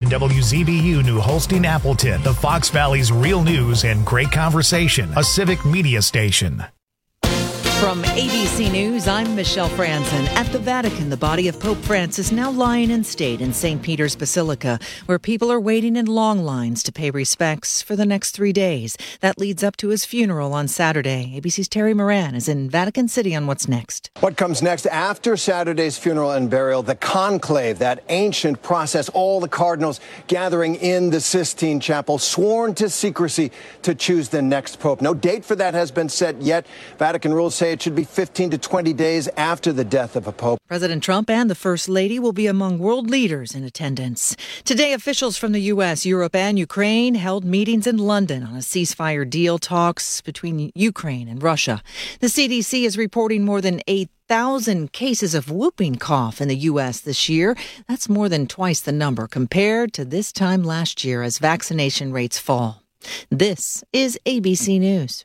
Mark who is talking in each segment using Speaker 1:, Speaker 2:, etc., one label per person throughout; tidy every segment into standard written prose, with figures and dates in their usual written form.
Speaker 1: WZBU New Holstein Appleton, the Fox Valley's real news and great conversation, a civic media station.
Speaker 2: From ABC News, I'm Michelle Franzen. At the Vatican, the body of Pope Francis now lying in state in St. Peter's Basilica, where people are waiting in long lines to pay respects for the next 3 days. That leads up to his funeral on Saturday. ABC's Terry Moran is in Vatican City on what's next.
Speaker 3: What comes next after Saturday's funeral and burial? The conclave, that ancient process, all the cardinals gathering in the Sistine Chapel, sworn to secrecy to choose the next pope. No date for that has been set yet. Vatican rules say it should be 15 to 20 days after the death of a pope.
Speaker 2: President Trump and the First Lady will be among world leaders in attendance. Today, officials from the U.S., Europe, and Ukraine held meetings in London on a ceasefire deal talks between Ukraine and Russia. The CDC is reporting more than 8,000 cases of whooping cough in the U.S. this year. That's more than twice the number compared to this time last year as vaccination rates fall. This is ABC News.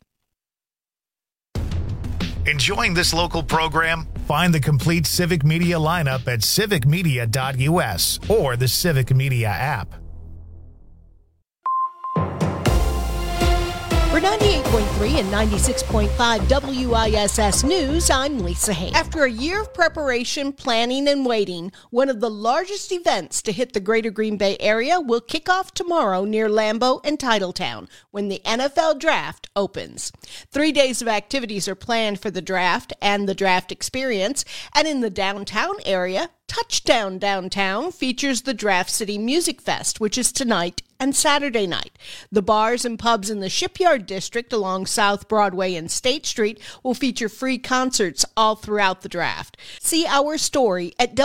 Speaker 1: Enjoying this local program? Find the complete Civic Media lineup at civicmedia.us or the Civic Media app.
Speaker 4: For 98.3 and 96.5 WISS News, I'm Lisa Hay. After a year of preparation, planning, and waiting, one of the largest events to hit the greater Green Bay area will kick off tomorrow near Lambeau and Titletown when the NFL Draft opens. 3 days of activities are planned for the draft and the draft experience, and in the downtown area, Touchdown Downtown features the Draft City Music Fest, which is tonight and Saturday night. The bars and pubs in the Shipyard District along South Broadway and State Street will feature free concerts all throughout the draft. See our story at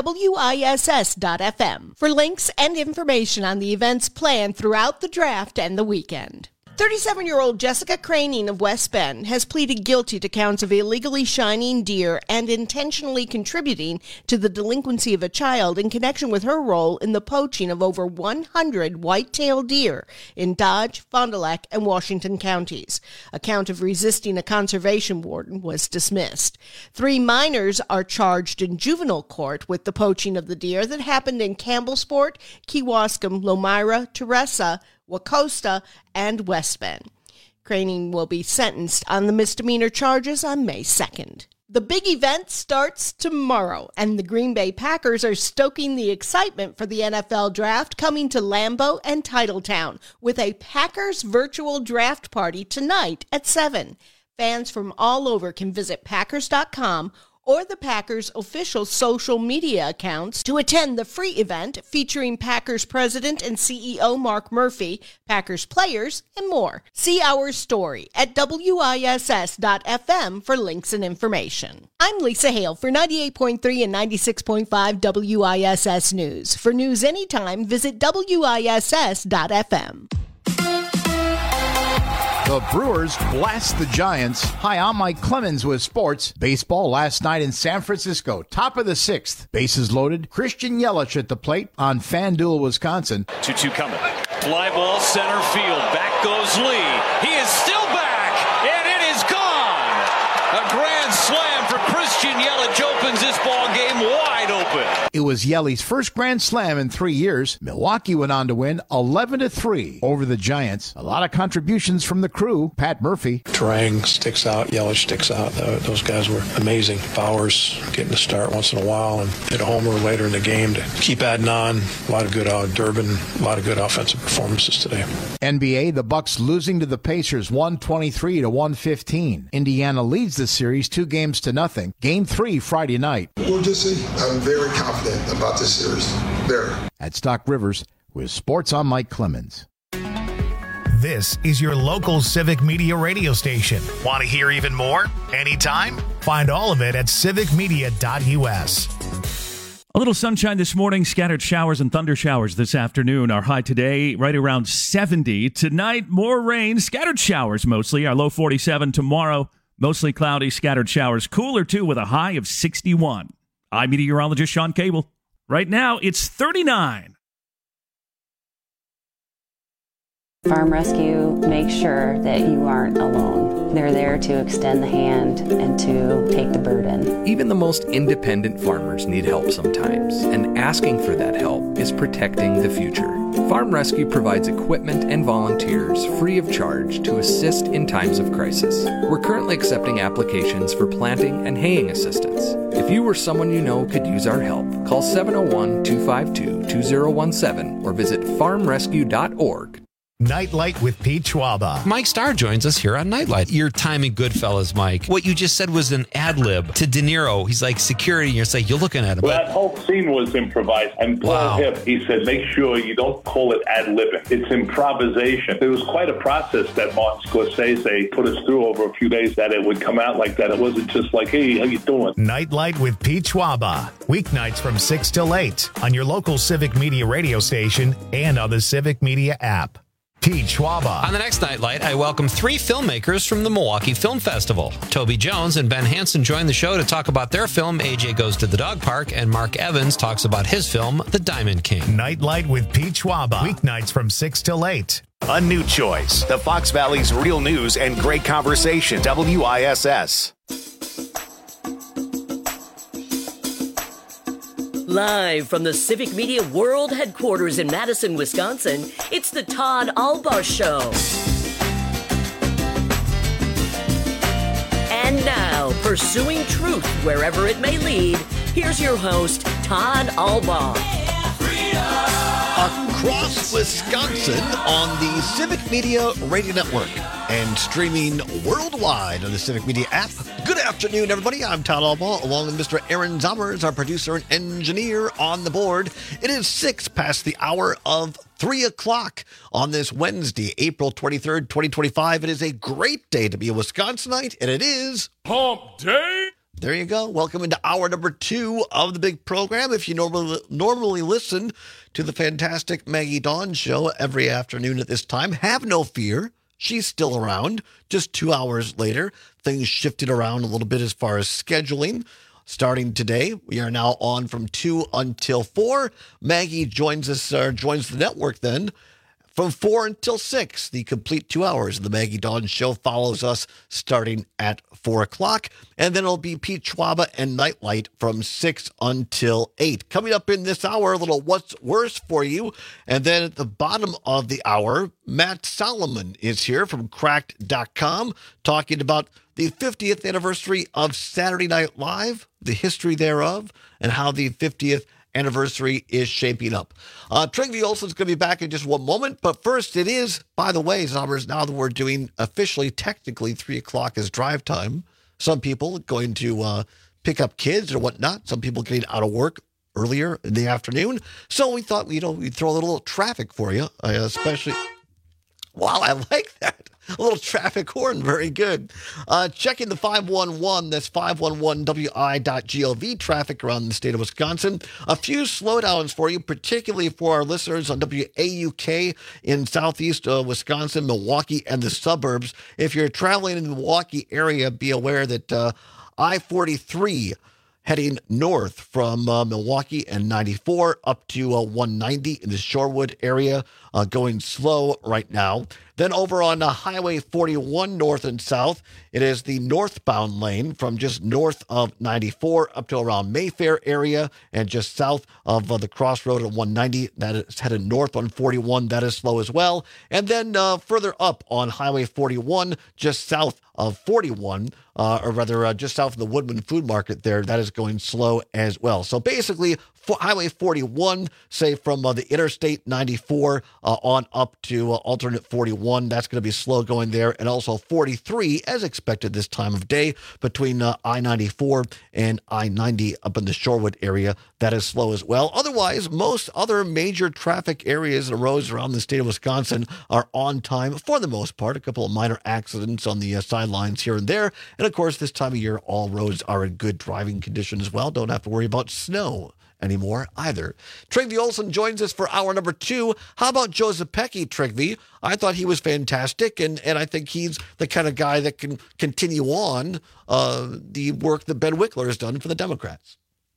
Speaker 4: WISS.FM for links and information on the events planned throughout the draft and the weekend. 37-year-old Jessica Craning of West Bend has pleaded guilty to counts of illegally shining deer and intentionally contributing to the delinquency of a child in connection with her role in the poaching of over 100 white-tailed deer in Dodge, Fond du Lac, and Washington counties. A count of resisting a conservation warden was dismissed. 3 minors are charged in juvenile court with the poaching of the deer that happened in Campbellsport, Kewaskum, Lomira, Teresa, Wacosta, and West Bend. Craning will be sentenced on the misdemeanor charges on May 2nd. The big event starts tomorrow, and the Green Bay Packers are stoking the excitement for the NFL Draft coming to Lambeau and Titletown with a Packers virtual draft party tonight at 7. Fans from all over can visit Packers.com or the Packers' official social media accounts to attend the free event featuring Packers President and CEO Mark Murphy, Packers players, and more. See our story at WISS.FM for links and information. I'm Lisa Hale for 98.3 and 96.5 WISS News. For news anytime, visit WISS.FM.
Speaker 5: The Brewers blast the Giants. Hi, I'm Mike Clemens with sports. Baseball last night in San Francisco. Top of the 6th. Bases loaded. Christian Yelich at the plate on FanDuel, Wisconsin.
Speaker 6: 2-2 coming. Fly ball center field. Back goes Lee. He is still back, and it is gone. A grand slam for Christian Yelich opens this ball game wide open.
Speaker 5: It was Yelich's first grand slam in 3 years. Milwaukee went on to win 11-3 over the Giants. A lot of contributions from the crew. Pat Murphy.
Speaker 7: Terang sticks out. Yelich sticks out. Those guys were amazing. Bowers getting to start once in a while and hit a homer later in the game to keep adding on. A lot of good Durbin. A lot of good offensive performances today.
Speaker 5: NBA, the Bucks losing to the Pacers 123-115. Indiana leads the series 2-0. Game 3 Friday night.
Speaker 8: We'll just see. I'm very confident about this series. There.
Speaker 5: At Stock Rivers with Sports, I'm Mike Clemens.
Speaker 1: This is your local Civic Media radio station. Want to hear even more? Anytime? Find all of it at civicmedia.us.
Speaker 9: A little sunshine this morning, scattered showers and thunder showers this afternoon. Our high today, right around 70. Tonight, more rain, scattered showers mostly. Our low 47 tomorrow. Mostly cloudy, scattered showers. Cooler, too, with a high of 61. I'm meteorologist Sean Cable. Right now, it's 39.
Speaker 10: Farm Rescue makes sure that you aren't alone. They're there to extend the hand and to take the burden.
Speaker 11: Even the most independent farmers need help sometimes, and asking for that help is protecting the future. Farm Rescue provides equipment and volunteers free of charge to assist in times of crisis. We're currently accepting applications for planting and haying assistance. If you or someone you know could use our help, call 701-252-2017 or visit farmrescue.org.
Speaker 1: Nightlight with Pete Schwaba.
Speaker 12: Mike Starr joins us here on Nightlight. Your time in Goodfellas, Mike. What you just said was an ad lib to De Niro. He's like security, and you're like, you're looking at him.
Speaker 13: Well, that whole scene was improvised. And Paul Hip, he said, make sure you don't call it ad libbing. It's improvisation. It was quite a process that Martin Scorsese put us through over a few days, that it would come out like that. It wasn't just like, hey, how you doing?
Speaker 1: Nightlight with Pete Schwaba. Weeknights from 6 till 8 on your local Civic Media radio station and on the Civic Media app. Pete Schwaba.
Speaker 12: On the next Nightlight, I welcome 3 filmmakers from the Milwaukee Film Festival. Toby Jones and Ben Hansen join the show to talk about their film, AJ Goes to the Dog Park, and Mark Evans talks about his film, The Diamond King.
Speaker 1: Nightlight with Pete Schwaba. Weeknights from 6 till 8. A new choice. The Fox Valley's real news and great conversation. WISS.
Speaker 14: Live from the Civic Media World Headquarters in Madison, Wisconsin, it's the Todd Albaugh Show. And now, pursuing truth wherever it may lead, here's your host, Todd Albaugh.
Speaker 15: Across Wisconsin on the Civic Media Radio Network and streaming worldwide on the Civic Media app. Good afternoon, everybody. I'm Todd Albaugh, along with Mr. Aaron Zommers, our producer and engineer on the board. It is 6 past the hour of 3 o'clock on this Wednesday, April 23rd, 2025. It is a great day to be a Wisconsinite, and it is
Speaker 16: Hump Day.
Speaker 15: There you go. Welcome into hour number 2 of the big program. If you normally listen to the fantastic Maggie Dawn show every afternoon at this time, have no fear. She's still around. Just 2 hours later, things shifted around a little bit as far as scheduling. Starting today, we are now on from 2 until 4. Maggie joins the network then from 4 until 6. The complete 2 hours of the Maggie Dawn show follows us starting at 4 o'clock. And then it'll be Pete Schwaba and Nightlight from 6 until 8. Coming up in this hour, a little What's Worse for You. And then at the bottom of the hour, Matt Solomon is here from Cracked.com talking about the 50th anniversary of Saturday Night Live, the history thereof, and how the 50th anniversary is shaping up. Trygve Olsen's going to be back in just one moment, but first it is, by the way, Zommers, now that we're doing officially, technically 3 o'clock is drive time. Some people going to pick up kids or whatnot. Some people getting out of work earlier in the afternoon. So we thought, we'd throw a little traffic for you, especially. Wow, I like that. A little traffic horn. Very good. Checking the 511. That's 511wi.gov traffic around the state of Wisconsin. A few slowdowns for you, particularly for our listeners on WAUK in southeast Wisconsin, Milwaukee, and the suburbs. If you're traveling in the Milwaukee area, be aware that I-43 heading north from Milwaukee and 94 up to 190 in the Shorewood area, going slow right now. Then over on Highway 41 north and south, it is the northbound lane from just north of 94 up to around Mayfair area and just south of the crossroad of 190. That is headed north on 41. That is slow as well. And then further up on Highway 41, just south of 41, or rather just south of the Woodman Food Market there, that is going slow as well. So basically, Highway 41, say from the Interstate 94 on up to alternate 41, that's going to be slow going there. And also 43, as expected this time of day, between I-94 and I-90 up in the Shorewood area, that is slow as well. Otherwise, most other major traffic areas and roads around the state of Wisconsin are on time for the most part. A couple of minor accidents on the sidelines here and there. And of course, this time of year, all roads are in good driving condition as well. Don't have to worry about snow anymore either. Trygve Olsen joins us for hour number 2. How about Joe Zepecki, Trygve? I thought he was fantastic, and I think he's the kind of guy that can continue on the work that Ben Wickler has done for the Democrats.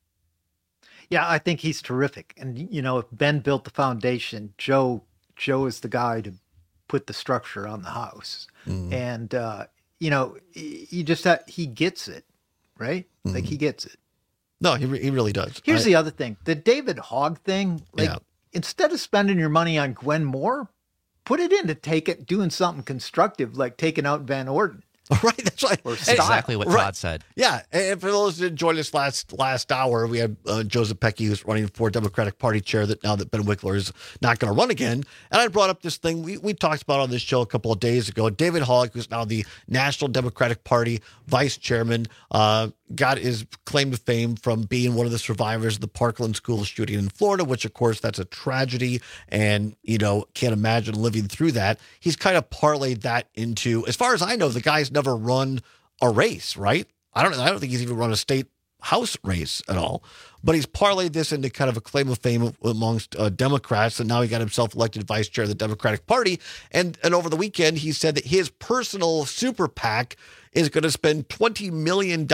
Speaker 17: Yeah, I think he's terrific. And, if Ben built the foundation, Joe is the guy to put the structure on the House. And, you know, he gets it, right? Like, he gets it.
Speaker 15: No, he really does.
Speaker 17: Here's the other thing. The David Hogg thing, like, instead of spending your money on Gwen Moore, put it into doing something constructive, like taking out Van Orden.
Speaker 15: Right, that's right.
Speaker 16: That's exactly what Todd said.
Speaker 15: Yeah, and for those that joined us last hour, we had Joseph Pecky, who's running for Democratic Party chair now that Ben Wickler is not going to run again. And I brought up this thing we talked about on this show a couple of days ago. David Hogg, who's now the National Democratic Party vice chairman, got his claim to fame from being one of the survivors of the Parkland school shooting in Florida, which, of course, that's a tragedy. And, you know, can't imagine living through that. He's kind of parlayed that into, as far as I know, the guy's never run a race, right? I don't think he's even run a state house race at all, but he's parlayed this into kind of a claim of fame amongst Democrats, and now he got himself elected vice chair of the Democratic Party. And over the weekend, he said that his personal super PAC is going to spend $20 million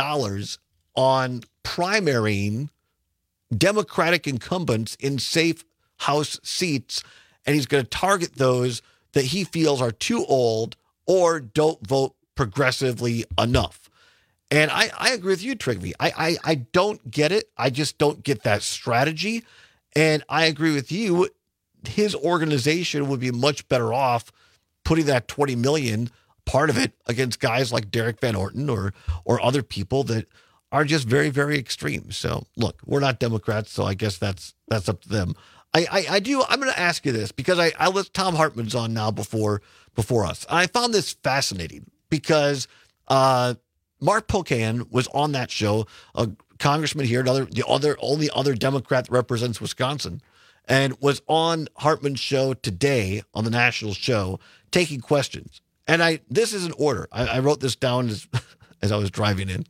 Speaker 15: on primarying Democratic incumbents in safe House seats, and he's going to target those that he feels are too old or don't vote progressively enough. And I agree with you, Trigby. I don't get it. I just don't get that strategy. And I agree with you. His organization would be much better off putting that $20 million, part of it, against guys like Derek Van Orton or other people that are just very, very extreme. So look, we're not Democrats, so I guess that's up to them. I'm going to ask you this because I let Tom Hartman's on now before us. And I found this fascinating because Mark Pocan was on that show, a congressman here, the only other Democrat that represents Wisconsin, and was on Hartman's show today on the national show taking questions. And this is in order. I wrote this down as I was driving in.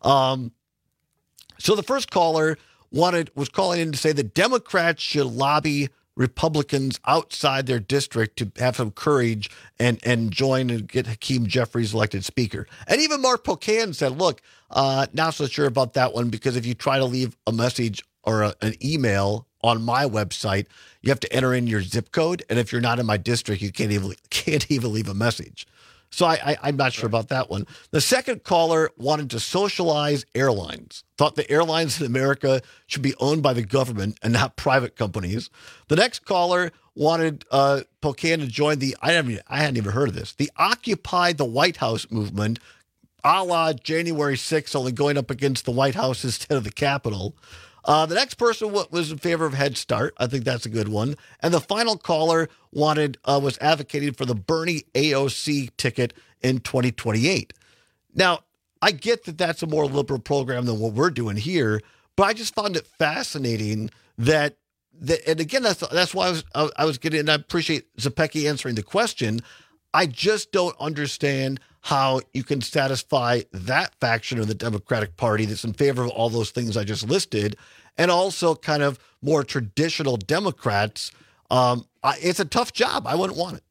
Speaker 15: So the first caller was calling in to say that Democrats should lobby Republicans outside their district to have some courage and join and get Hakeem Jeffries elected speaker. And even Mark Pocan said, look, not so sure about that one, because if you try to leave a message or an email on my website, you have to enter in your zip code. And if you're not in my district, you can't even leave a message. So I'm not sure about that one. The second caller wanted to socialize airlines, thought the airlines in America should be owned by the government and not private companies. The next caller wanted Pocan to join I hadn't even heard of this, the Occupy the White House movement, a la January 6th, only going up against the White House instead of the Capitol. The next person was in favor of Head Start. I think that's a good one. And the final caller was advocating for the Bernie AOC ticket in 2028. Now, I get that that's a more liberal program than what we're doing here, but I just found it fascinating that and again, that's why I was getting, and I appreciate Zepecki answering the question. I just don't understand how you can satisfy that faction of the Democratic Party that's in favor of all those things I just listed, and also kind of more traditional Democrats. It's a tough job. I wouldn't want it.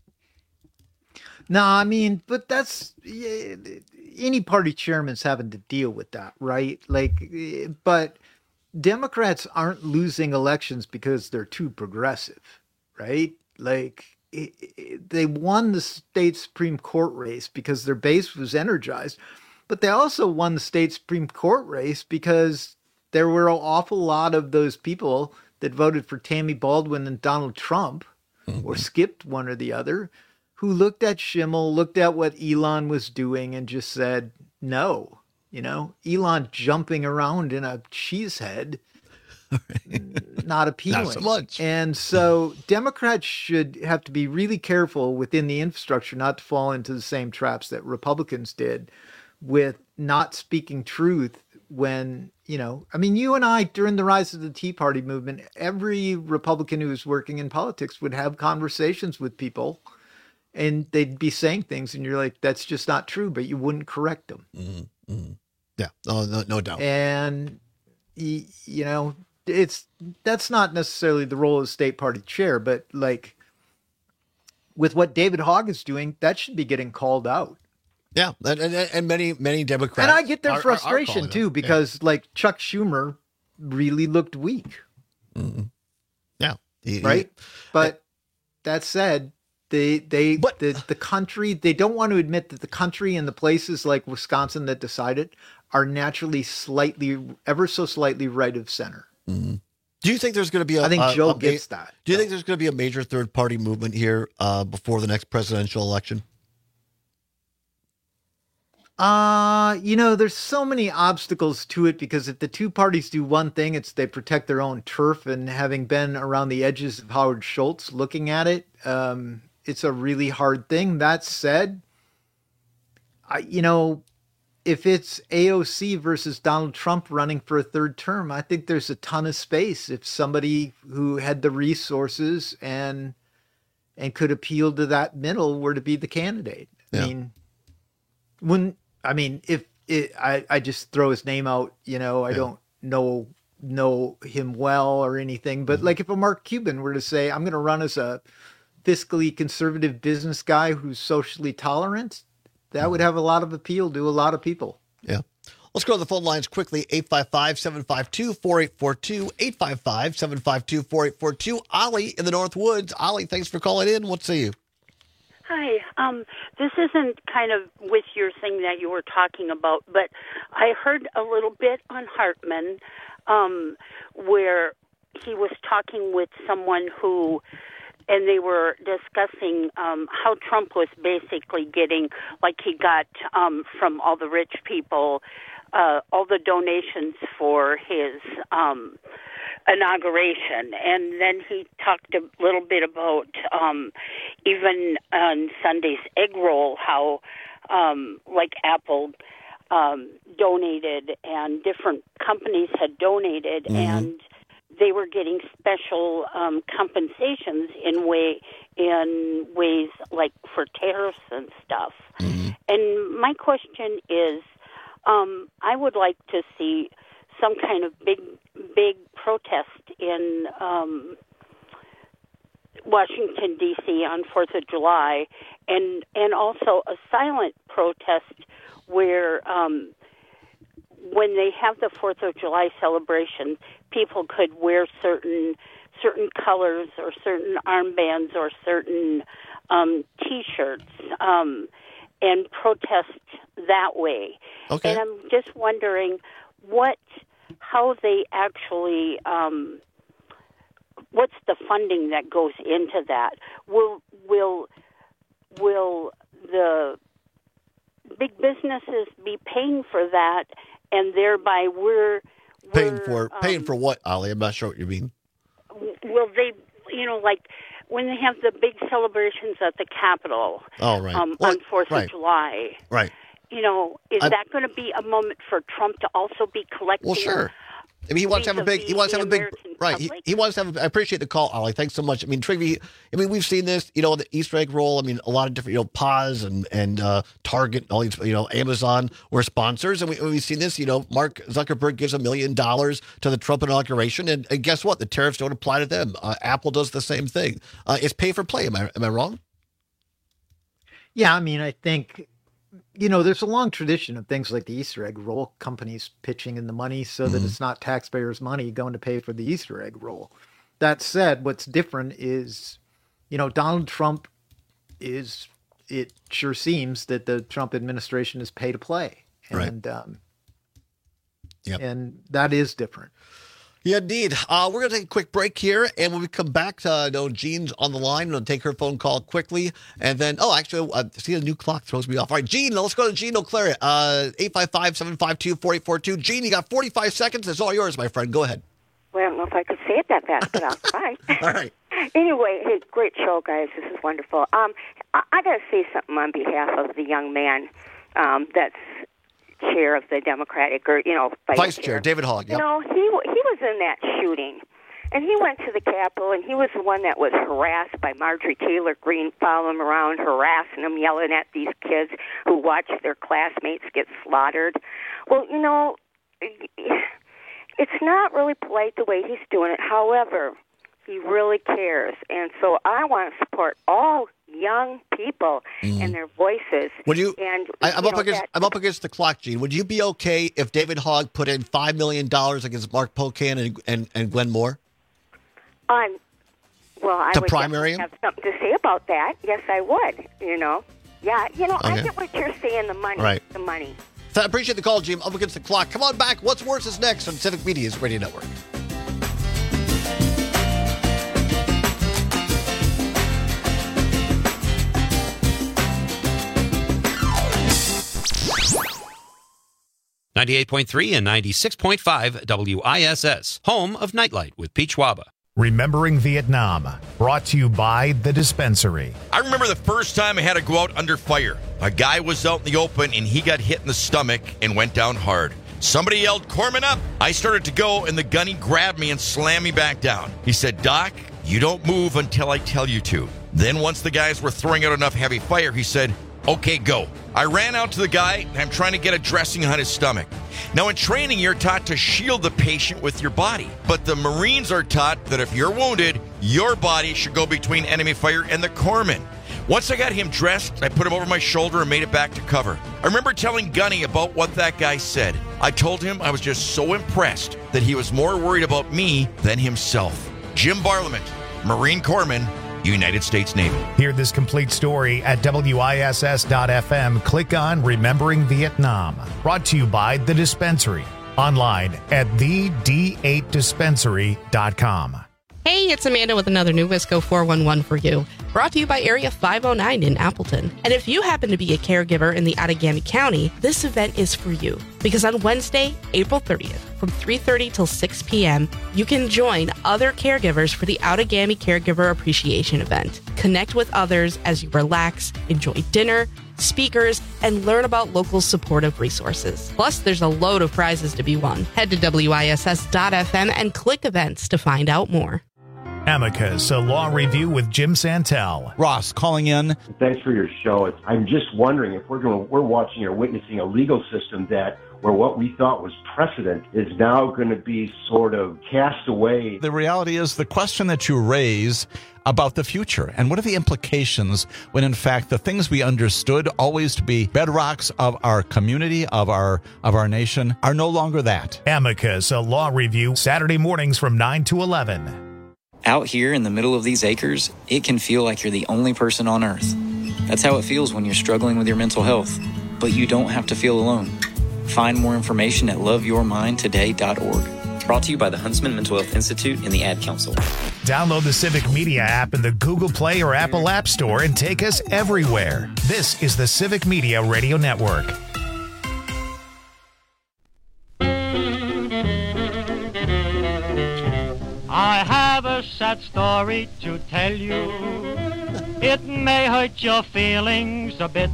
Speaker 17: No, I mean, but that's any party chairman's having to deal with that, right? Like, but Democrats aren't losing elections because they're too progressive, right? Like, they won the state Supreme Court race because their base was energized, but they also won the state Supreme Court race because there were an awful lot of those people that voted for Tammy Baldwin and Donald Trump, or skipped one or the other, who looked at Schimmel, looked at what Elon was doing, and just said, no. You know, Elon jumping around in a cheese head, not appealing.
Speaker 15: Not so much.
Speaker 17: And so Democrats should have to be really careful within the infrastructure not to fall into the same traps that Republicans did with not speaking truth when, you know, I mean, you and I, during the rise of the Tea Party movement, every Republican who was working in politics would have conversations with people and they'd be saying things and you're like, that's just not true, but you wouldn't correct them.
Speaker 15: Mm-hmm. Mm-hmm. Yeah, no doubt.
Speaker 17: And, you know, that's not necessarily the role of the state party chair, but like with what David Hogg is doing, that should be getting called out.
Speaker 15: Yeah, and many Democrats.
Speaker 17: And I get their frustration too, because like Chuck Schumer really looked weak.
Speaker 15: Mm-hmm. Yeah.
Speaker 17: Right. But that said, The country, they don't want to admit that the country and the places like Wisconsin that decide it are naturally ever so slightly right of center.
Speaker 15: Mm-hmm. Do you think there's going to be
Speaker 17: I think Joe gets that.
Speaker 15: Do you think there's going to be a major third party movement here before the next presidential election?
Speaker 17: There's so many obstacles to it because if the two parties do one thing, it's they protect their own turf. And having been around the edges of Howard Schultz looking at it, it's a really hard thing. That said, if it's AOC versus Donald Trump running for a third term, I think there's a ton of space if somebody who had the resources and could appeal to that middle were to be the candidate.
Speaker 15: Yeah.
Speaker 17: I just throw his name out, I don't know him well or anything, but like if a Mark Cuban were to say, I'm going to run as a fiscally conservative business guy who's socially tolerant, that would have a lot of appeal to a lot of people.
Speaker 15: Yeah. Let's go to the phone lines quickly. 855-752-4842, 855-752-4842. Ollie in the North Woods. Ollie, thanks for calling in. What say you?
Speaker 18: Hi. This isn't kind of with your thing that you were talking about, but I heard a little bit on Hartman where he was talking with someone and they were discussing how Trump was basically getting, like he got from all the rich people, all the donations for his inauguration. And then he talked a little bit about even on Sunday's egg roll, how like Apple donated and different companies had donated and they were getting special compensations in ways like for tariffs and stuff. And my question is, I would like to see some kind of big protest in Washington, D.C. on 4th of July, and also a silent protest where when they have the 4th of July celebration, people could wear certain colors or certain armbands or certain T-shirts and protest that way.
Speaker 15: Okay.
Speaker 18: And I'm just wondering how they actually, what's the funding that goes into that? Will the big businesses be paying for that, and thereby we're
Speaker 15: paying for what, Ollie? I'm not sure what you mean.
Speaker 18: Will they, like when they have the big celebrations at the Capitol
Speaker 15: on
Speaker 18: 4th of July?
Speaker 15: Right.
Speaker 18: Is that going to be a moment for Trump to also be collecting?
Speaker 15: Well, sure. I mean, he wants to have a big. He wants to have a big. Right. He wants to have. I appreciate the call, Ollie. Thanks so much. I mean, Trigby. I mean, we've seen this. The Easter egg roll. I mean, a lot of different. Paz and Target. All these. Amazon were sponsors, and we've seen this. Mark Zuckerberg gives $1 million to the Trump inauguration, and guess what? The tariffs don't apply to them. Apple does the same thing. It's pay for play. Am I wrong?
Speaker 17: Yeah. I mean, I think. There's a long tradition of things like the Easter egg roll, companies pitching in the money so that it's not taxpayers' money going to pay for the Easter egg roll. That said, what's different is, Donald Trump it sure seems that the Trump administration is pay to play. And, and that is different.
Speaker 15: Yeah, indeed. We're going to take a quick break here, and when we come back, Jean's on the line. We're going to take her phone call quickly, and then, see, a new clock throws me off. All right, Jean, let's go to Jean O'Clair, 855-752-4842. Jean, you got 45 seconds. It's all yours, my friend. Go ahead.
Speaker 19: Well, I don't know if I could say it that fast, but I'll try.
Speaker 15: All right.
Speaker 19: Anyway, hey, great show, guys. This is wonderful. I got to say something on behalf of the young man that's chair of the Democratic,
Speaker 15: Vice Chair, David Hogg. Yep.
Speaker 19: He was in that shooting, and he went to the Capitol, and he was the one that was harassed by Marjorie Taylor Greene, following him around, harassing him, yelling at these kids who watched their classmates get slaughtered. Well, it's not really polite the way he's doing it. However, he really cares, and so I want to support all young people and their voices.
Speaker 15: Would you? And I'm up against the clock, Gene. Would you be okay if David Hogg put in $5 million against Mark Pocan and Glenn Moore?
Speaker 19: Well, Well, I would
Speaker 15: primary him?
Speaker 19: have something to say about that. Yes, I would. Yeah, I
Speaker 15: Okay.
Speaker 19: get what you're saying, the money.
Speaker 15: Right.
Speaker 19: The money.
Speaker 15: So I appreciate the call, Jim. Up against the clock. Come on back. What's Worse is next on Civic Media's Radio Network.
Speaker 12: .3 and 96.5 WISS, home of Nightlight with Peach Waba.
Speaker 1: Remembering Vietnam, brought to you by The Dispensary.
Speaker 20: I remember the first time I had to go out under fire. A guy was out in the open, and he got hit in the stomach and went down hard. Somebody yelled, "Corpsman up!" I started to go, and the gunny grabbed me and slammed me back down. He said, "Doc, you don't move until I tell you to." Then once the guys were throwing out enough heavy fire, he said, "Okay, go." I ran out to the guy, and I'm trying to get a dressing on his stomach. Now, in training, you're taught to shield the patient with your body. But the Marines are taught that if you're wounded, your body should go between enemy fire and the corpsman. Once I got him dressed, I put him over my shoulder and made it back to cover. I remember telling Gunny about what that guy said. I told him I was just so impressed that he was more worried about me than himself. Jim Barlament, Marine Corpsman, United States Navy.
Speaker 1: Hear this complete story at WISS.FM. Click on Remembering Vietnam. Brought to you by The Dispensary. Online at thed8dispensary.com.
Speaker 21: Hey, it's Amanda with another new Wisco 411 for you. Brought to you by Area 509 in Appleton. And if you happen to be a caregiver in the Outagamie County, this event is for you. Because on Wednesday, April 30th, from 3:30 till 6 p.m., you can join other caregivers for the Outagamie Caregiver Appreciation Event. Connect with others as you relax, enjoy dinner, speakers, and learn about local supportive resources. Plus, there's a load of prizes to be won. Head to WISS.FM and click events to find out more.
Speaker 1: Amicus, a law review with Jim Santel.
Speaker 22: Ross calling in.
Speaker 23: Thanks for your show. I'm just wondering if we're watching or witnessing a legal system where what we thought was precedent is now going to be sort of cast away.
Speaker 22: The reality is the question that you raise about the future and what are the implications when in fact the things we understood always to be bedrocks of our community, of our nation, are no longer that.
Speaker 1: Amicus, a law review, Saturday mornings from 9 to 11.
Speaker 24: Out here in the middle of these acres, it can feel like you're the only person on earth. That's how it feels when you're struggling with your mental health. But you don't have to feel alone. Find more information at loveyourmindtoday.org. Brought to you by the Huntsman Mental Health Institute and the Ad Council.
Speaker 1: Download the Civic Media app in the Google Play or Apple App Store and take us everywhere. This is the Civic Media Radio Network.
Speaker 25: I have a sad story to tell you. It may hurt your feelings a bit.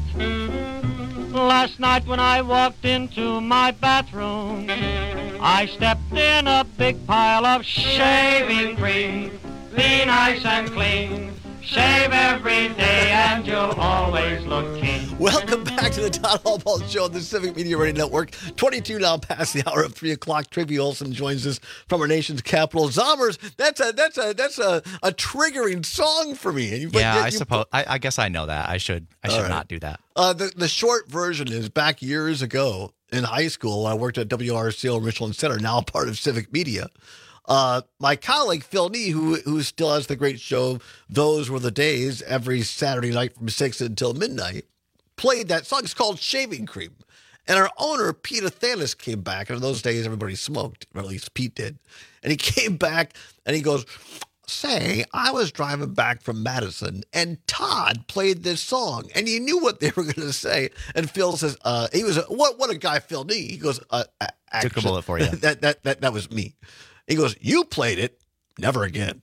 Speaker 25: Last night when I walked into my bathroom, I stepped in a big pile of shaving cream. Be nice and clean. Shave every day and you'll always look keen.
Speaker 15: Welcome back to the Todd Albaugh Show on the Civic Media Radio Network. 22 now past the hour of 3 o'clock. Trivia Olson joins us from our nation's capital. Zommers, that's a triggering song for me.
Speaker 16: I suppose. I guess I know that. I should not do that.
Speaker 15: The short version is back years ago in high school. I worked at WRCO Richland Center, now part of Civic Media. My colleague Phil Nee, who still has the great show Those Were the Days every Saturday night from 6 until midnight, played that song. It's called Shaving Cream. And our owner, Pete Athanas, came back. And in those days, everybody smoked, or at least Pete did. And he came back and he goes, "Say, I was driving back from Madison and Todd played this song and you knew what they were going to say." And Phil says, he was, what a guy, Phil Nee. He goes, actually,
Speaker 16: took a bullet for you.
Speaker 15: That was me. He goes, "You played it, never again."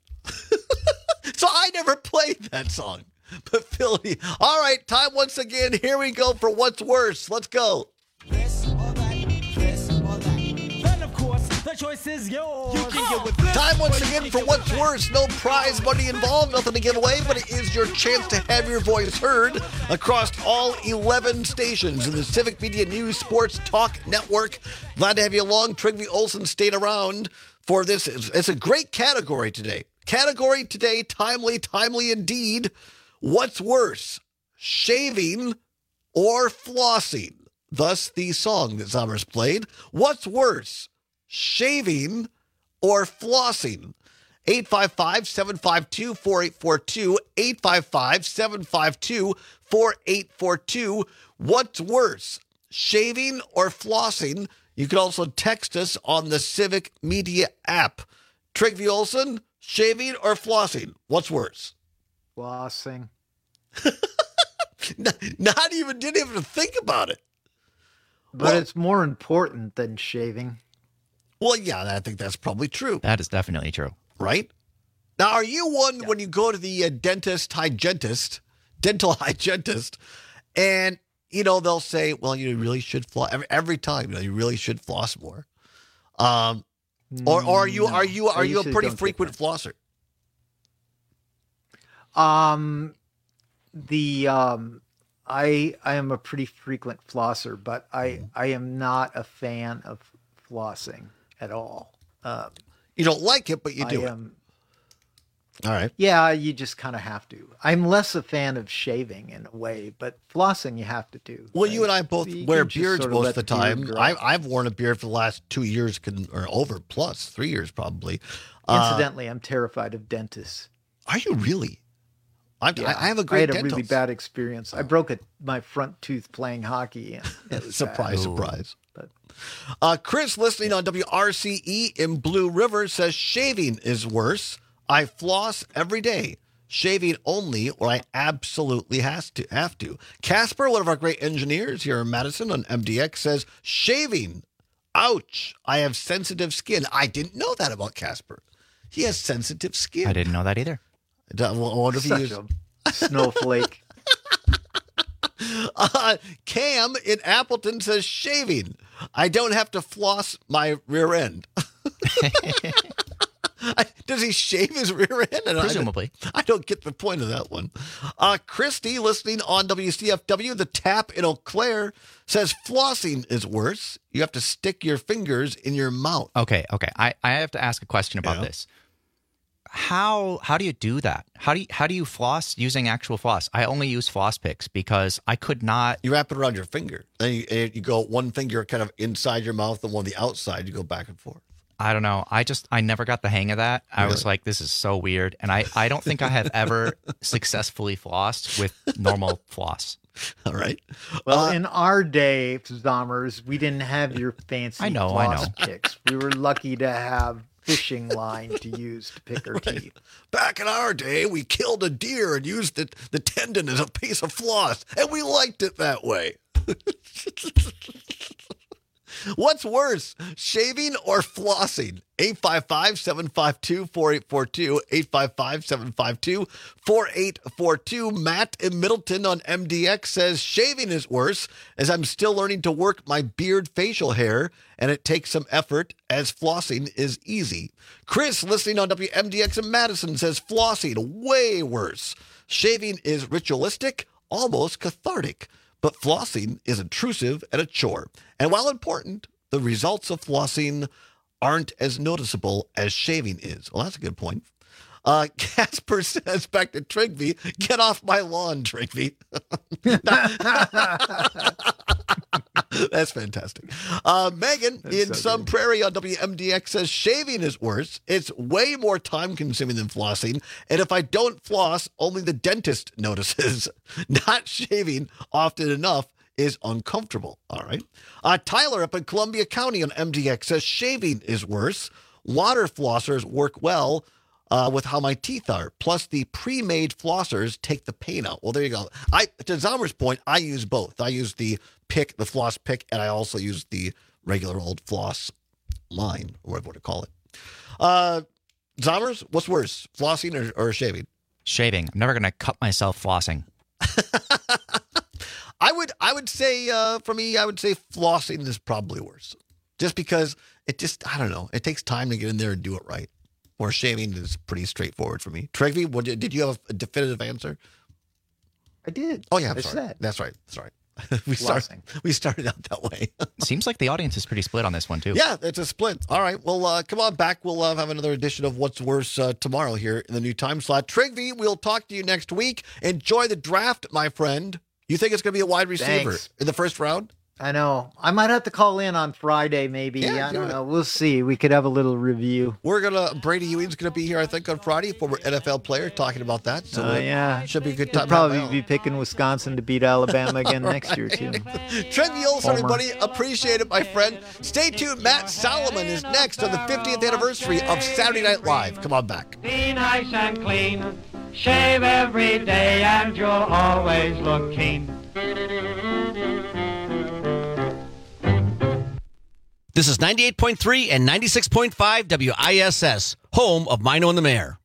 Speaker 15: So I never played that song. But Phil, all right, time once again. Here we go for What's Worse. Let's go.
Speaker 26: This or that, this or that. Then, of course, the choice is yours. You can get with this.
Speaker 15: Time once again for What's Worse. No prize money involved, nothing to give away, but it is your chance to have your voice heard across all 11 stations in the Civic Media News Sports Talk Network. Glad to have you along. Trigby Olson stayed around for this. It's a great category today. Category today, timely indeed. What's worse, shaving or flossing? Thus the song that Zommers played. What's worse, shaving or flossing? 855-752-4842. 855-752-4842. What's worse, shaving or flossing? You can also text us on the Civic Media app. Trygve Olsen, shaving or flossing? What's worse?
Speaker 17: Flossing.
Speaker 15: Didn't even think about it.
Speaker 17: But it's more important than shaving.
Speaker 15: Well, yeah, I think that's probably true.
Speaker 16: That is definitely true.
Speaker 15: Right? Now, are you one when you go to the dental hygienist, and, they'll say, well, you really should floss every time, you really should floss more. Or are you a pretty frequent flosser?
Speaker 17: I am a pretty frequent flosser, but I am not a fan of flossing at all.
Speaker 15: You don't like it, but you do it. All right.
Speaker 17: Yeah, you just kind of have to. I'm less a fan of shaving in a way, but flossing you have to do.
Speaker 15: Well, you and I both wear beards most of the time. I've worn a beard for the last 2 years, or over, plus 3 years probably.
Speaker 17: Incidentally, I'm terrified of dentists.
Speaker 15: Are you really? I have a great
Speaker 17: I had a really bad experience. I broke my front tooth playing hockey. And it was
Speaker 15: surprise.
Speaker 17: But
Speaker 15: Chris, listening on WRCE in Blue River, says shaving is worse. I floss every day. Shaving only, or I absolutely have to. Casper, one of our great engineers here in Madison on MDX, says shaving. Ouch. I have sensitive skin. I didn't know that about Casper. He has sensitive skin.
Speaker 16: I didn't know that either.
Speaker 15: I wonder if
Speaker 17: Such a snowflake.
Speaker 15: Cam in Appleton says shaving. I don't have to floss my rear end. Does he shave his rear end?
Speaker 16: Presumably.
Speaker 15: I don't get the point of that one. Christy, listening on WCFW, the tap in Eau Claire, says flossing is worse. You have to stick your fingers in your mouth.
Speaker 16: Okay. I have to ask a question about this. How do you do that? How do you floss using actual floss? I only use floss picks because I could not.
Speaker 15: You wrap it around your finger. Then you go one finger kind of inside your mouth and one on the outside. You go back and forth.
Speaker 16: I don't know. I never got the hang of that. I was like, this is so weird. And I don't think I have ever successfully flossed with normal floss.
Speaker 15: All right.
Speaker 17: Well, in our day, Zommers, we didn't have your fancy floss picks. We were lucky to have fishing line to use to pick our teeth.
Speaker 15: Back in our day, we killed a deer and used the tendon as a piece of floss, and we liked it that way. What's worse, shaving or flossing? 855-752-4842, 855-752-4842. Matt in Middleton on MDX says shaving is worse as I'm still learning to work my beard facial hair, and it takes some effort as flossing is easy. Chris, listening on WMDX in Madison, says flossing way worse. Shaving is ritualistic, almost cathartic. But flossing is intrusive and a chore. And while important, the results of flossing aren't as noticeable as shaving is. Well, that's a good point. Casper says back to Trygve, get off my lawn, Trygve. That's fantastic. Megan in Sun Prairie on WMDX says shaving is worse. It's way more time consuming than flossing. And if I don't floss, only the dentist notices. Not shaving often enough is uncomfortable. All right. Tyler up in Columbia County on MDX says shaving is worse. Water flossers work well with how my teeth are. Plus, the pre-made flossers take the pain out. Well, there you go. To Zommer's point, I use both. I use the floss pick, and I also use the regular old floss line, or whatever you call it. Zommers, what's worse, flossing or shaving?
Speaker 16: Shaving. I'm never going to cut myself flossing.
Speaker 15: I would say, for me, I would say flossing is probably worse. Just because I don't know, it takes time to get in there and do it right. Or shaving is pretty straightforward for me. Trygve, did you have a definitive answer?
Speaker 17: I did.
Speaker 15: Oh, yeah, I'm sorry. That's right. Sorry. We started out that way.
Speaker 16: Seems like the audience is pretty split on this one, too.
Speaker 15: Yeah, it's a split. All right. Well, come on back. We'll have another edition of What's Worse tomorrow here in the new time slot. Trygve, we'll talk to you next week. Enjoy the draft, my friend. You think it's going to be a wide receiver in the first round?
Speaker 17: I know. I might have to call in on Friday, maybe.
Speaker 15: Yeah,
Speaker 17: I don't know. We'll see. We could have a little review.
Speaker 15: Brady Ewing's going to be here, I think, on Friday, former NFL player, talking about that. So
Speaker 17: yeah.
Speaker 15: Should be a good
Speaker 17: He'll
Speaker 15: time.
Speaker 17: probably be picking Wisconsin to beat Alabama again next year, too.
Speaker 15: Trent Mules, everybody. Appreciate it, my friend. Stay tuned. Matt Solomon is next on the 50th anniversary of Saturday Night Live. Come on back.
Speaker 25: Be nice and clean. Shave every day and you'll always look keen.
Speaker 2: This is 98.3 and 96.5 WISS, home of Mino and the Mayor.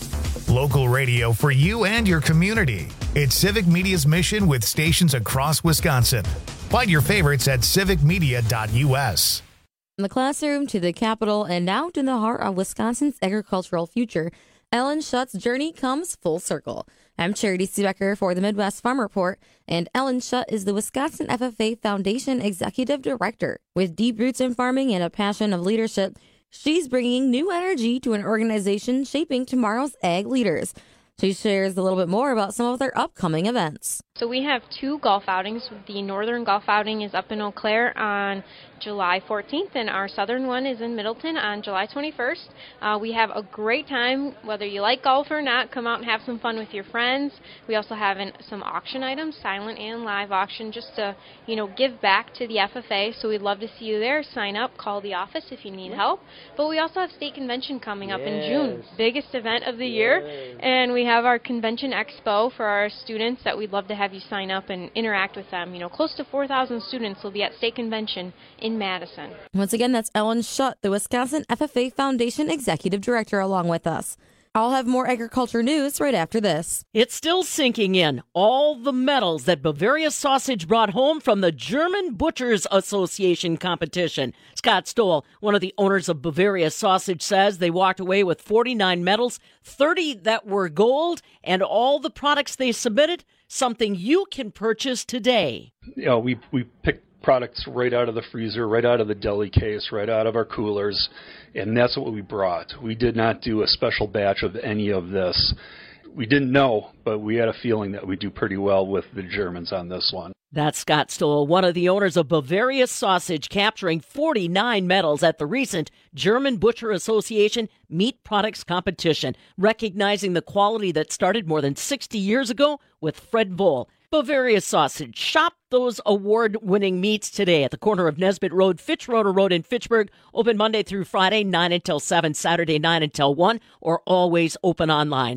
Speaker 1: Local radio for you and your community. It's Civic Media's mission with stations across Wisconsin. Find your favorites at civicmedia.us.
Speaker 3: From the classroom to the Capitol and out in the heart of Wisconsin's agricultural future, Ellen Schutt's journey comes full circle. I'm Charity Seebecker for the Midwest Farm Report, and Ellen Schutt is the Wisconsin FFA Foundation Executive Director. With deep roots in farming and a passion of leadership, she's bringing new energy to an organization shaping tomorrow's ag leaders. She shares a little bit more about some of their upcoming events.
Speaker 4: So we have 2 golf outings. The Northern Golf Outing is up in Eau Claire on July 14th, and our Southern one is in Middleton on July 21st. We have a great time, whether you like golf or not. Come out and have some fun with your friends. We also have some auction items, silent and live auction, just to give back to the FFA. So we'd love to see you there. Sign up, call the office if you need help. But we also have state convention coming up in June, biggest event of the year, and we have our convention expo for our students that we'd love to have you sign up and interact with them. Close to 4,000 students will be at state convention in Madison.
Speaker 3: Once again, that's Ellen Schutt, the Wisconsin FFA Foundation Executive Director, along with us. I'll have more agriculture news right after this.
Speaker 6: It's still sinking in. All the medals that Bavaria Sausage brought home from the German Butchers Association competition. Scott Stoll, one of the owners of Bavaria Sausage, says they walked away with 49 medals, 30 that were gold, and all the products they submitted, something you can purchase today.
Speaker 7: We picked products right out of the freezer, right out of the deli case, right out of our coolers, and that's what we brought. We did not do a special batch of any of this. We didn't know, but we had a feeling that we'd do pretty well with the Germans on this one.
Speaker 6: That's Scott Stoll, one of the owners of Bavaria Sausage, capturing 49 medals at the recent German Butcher Association Meat Products Competition, recognizing the quality that started more than 60 years ago with Fred Voll. Bavaria Sausage. Shop those award-winning meats today at the corner of Nesbitt Road, Fitzroder Road in Fitchburg. Open Monday through Friday, 9 until 7, Saturday, 9 until 1, or always open online.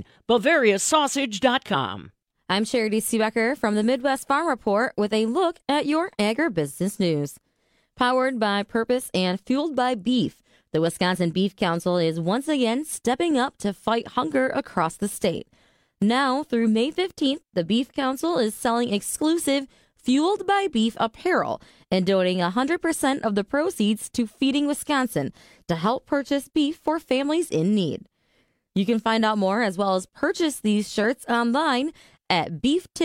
Speaker 6: BavariaSausage.com.
Speaker 3: I'm Charity Seebecker from the Midwest Farm Report with a look at your agribusiness news. Powered by purpose and fueled by beef, the Wisconsin Beef Council is once again stepping up to fight hunger across the state. Now, through May 15th, the Beef Council is selling exclusive Fueled by Beef apparel and donating 100% of the proceeds to Feeding Wisconsin to help purchase beef for families in need. You can find out more as well as purchase these shirts online at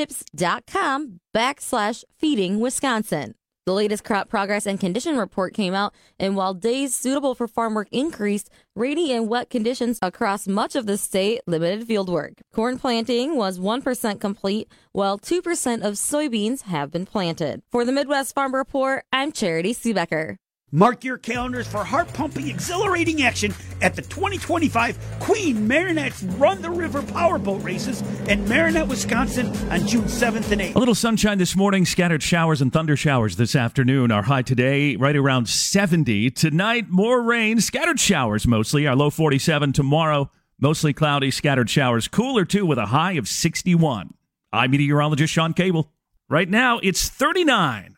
Speaker 3: beeftips.com/Feeding Wisconsin. The latest crop progress and condition report came out, and while days suitable for farm work increased, rainy and wet conditions across much of the state limited field work. Corn planting was 1% complete, while 2% of soybeans have been planted. For the Midwest Farm Report, I'm Charity Seebecker.
Speaker 8: Mark your calendars for heart-pumping, exhilarating action at the 2025 Queen Marinette's Run the River Powerboat Races in Marinette, Wisconsin on June 7th and 8th.
Speaker 9: A little sunshine this morning, scattered showers and thunder showers this afternoon. Our high today right around 70. Tonight, more rain, scattered showers mostly. Our low 47 tomorrow. Mostly cloudy, scattered showers. Cooler, too, with a high of 61. I'm meteorologist Sean Cable. Right now, it's 39.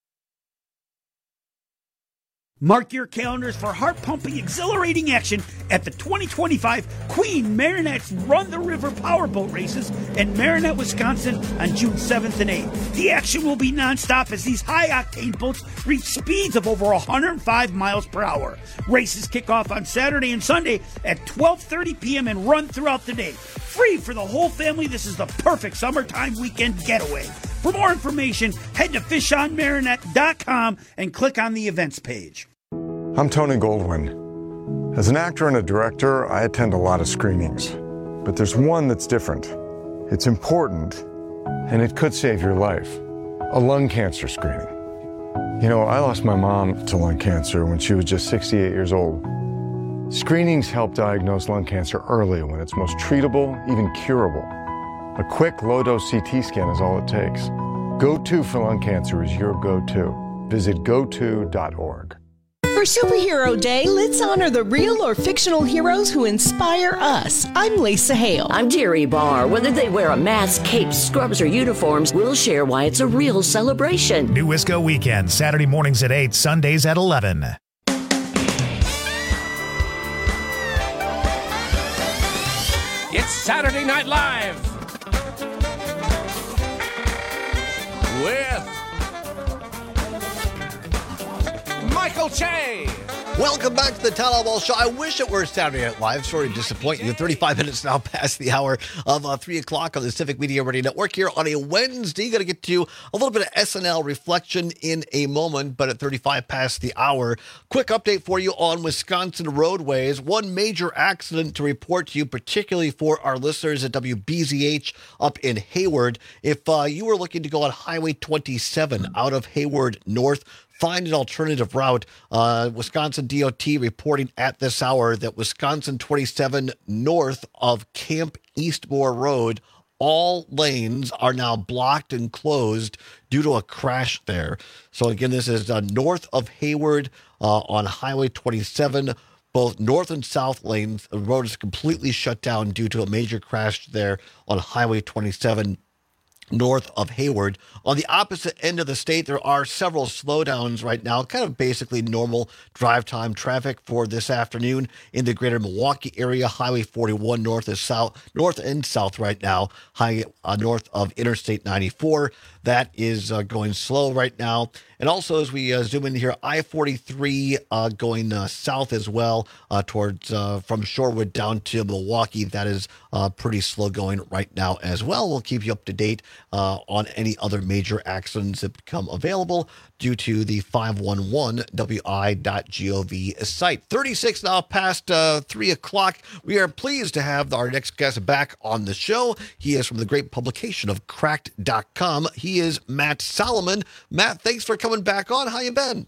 Speaker 8: Mark your calendars for heart-pumping, exhilarating action at the 2025 Queen Marinette's Run the River Powerboat Races in Marinette, Wisconsin on June 7th and 8th. The action will be nonstop as these high-octane boats reach speeds of over 105 miles per hour. Races kick off on Saturday and Sunday at 12:30 p.m. and run throughout the day. Free for the whole family, this is the perfect summertime weekend getaway. For more information, head to fishonmarinette.com and click on the events page.
Speaker 27: I'm Tony Goldwyn. As an actor and a director, I attend a lot of screenings. But there's one that's different. It's important, and it could save your life. A lung cancer screening. You know, I lost my mom to lung cancer when she was just 68 years old. Screenings help diagnose lung cancer early when it's most treatable, even curable. A quick low-dose CT scan is all it takes. Go-To for lung cancer is your go-to. Visit goto.org.
Speaker 5: For Superhero Day, let's honor the real or fictional heroes who inspire us. I'm Lisa Hale.
Speaker 10: I'm Jerry Barr. Whether they wear a mask, cape, scrubs, or uniforms, we'll share why it's a real celebration.
Speaker 1: New Wisco Weekend, Saturday mornings at 8, Sundays at 11.
Speaker 11: It's Saturday Night Live with Michael Che.
Speaker 15: Welcome back to the Town Hall Show. I wish it were Saturday Night Live. Sorry to disappoint you. 35 minutes now past the hour of 3 o'clock on the Civic Media Radio Network here on a Wednesday. Going to get to a little bit of SNL reflection in a moment, but at 35 past the hour, quick update for you on Wisconsin roadways. One major accident to report to you, particularly for our listeners at WBZH up in Hayward. If you were looking to go on Highway 27 out of Hayward North, find an alternative route. Wisconsin DOT reporting at this hour that Wisconsin 27 north of Camp Eastmore Road, all lanes are now blocked and closed due to a crash there. So again, this is north of Hayward on Highway 27. Both north and south lanes, the road is completely shut down due to a major crash there on Highway 27. North of Hayward. On the opposite end of the state, there are several slowdowns right now, kind of basically normal drive time traffic for this afternoon in the greater Milwaukee area. Highway 41 north and south right now. North of Interstate 94. That is going slow right now. And also, as we zoom in here, I-43 going south as well towards from Shorewood down to Milwaukee. That is pretty slow going right now as well. We'll keep you up to date on any other major accidents that become available due to the 511wi.gov site. 36 now past 3 o'clock. We are pleased to have our next guest back on the show. He is from the great publication of Cracked.com. He is Matt Solomon. Matt, thanks for coming back on. How you been?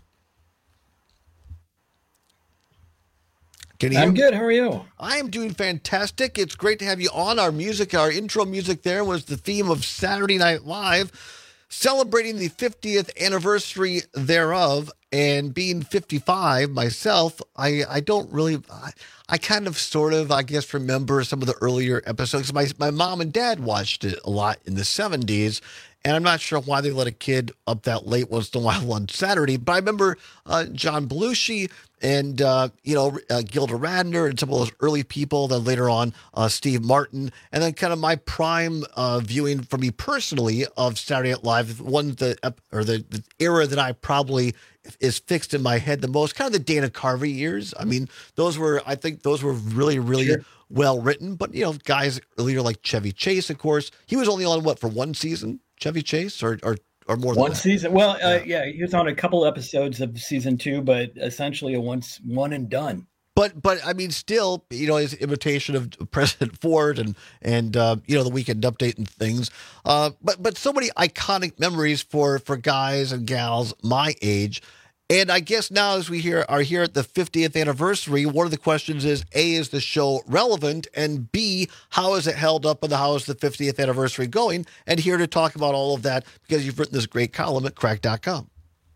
Speaker 13: I'm good. How are you?
Speaker 15: I am doing fantastic. It's great to have you on. Our intro music there was the theme of Saturday Night Live, celebrating the 50th anniversary thereof. And being 55 myself, I don't really, I kind of sort of, I guess, remember some of the earlier episodes. My mom and dad watched it a lot in the 70s. And I'm not sure why they let a kid up that late once in a while on Saturday. But I remember John Belushi and, Gilda Radner and some of those early people. Then later on, Steve Martin. And then kind of my prime viewing for me personally of Saturday Night Live, the era that I probably is fixed in my head the most, kind of the Dana Carvey years. I mean, I think those were really, really
Speaker 13: Sure.
Speaker 15: well written. But, guys earlier like Chevy Chase, of course. He was only on, for one season? Chevy Chase or more than
Speaker 13: One
Speaker 15: that?
Speaker 13: season. Well, yeah, he was on a couple episodes of season 2, but essentially a one and done.
Speaker 15: But I mean, still, his imitation of President Ford and the Weekend Update and things. But so many iconic memories for guys and gals my age. And I guess now, as we are here at the 50th anniversary, one of the questions is, A, is the show relevant? And B, how is it held up and how is the 50th anniversary going? And here to talk about all of that, because you've written this great column at Crack.com.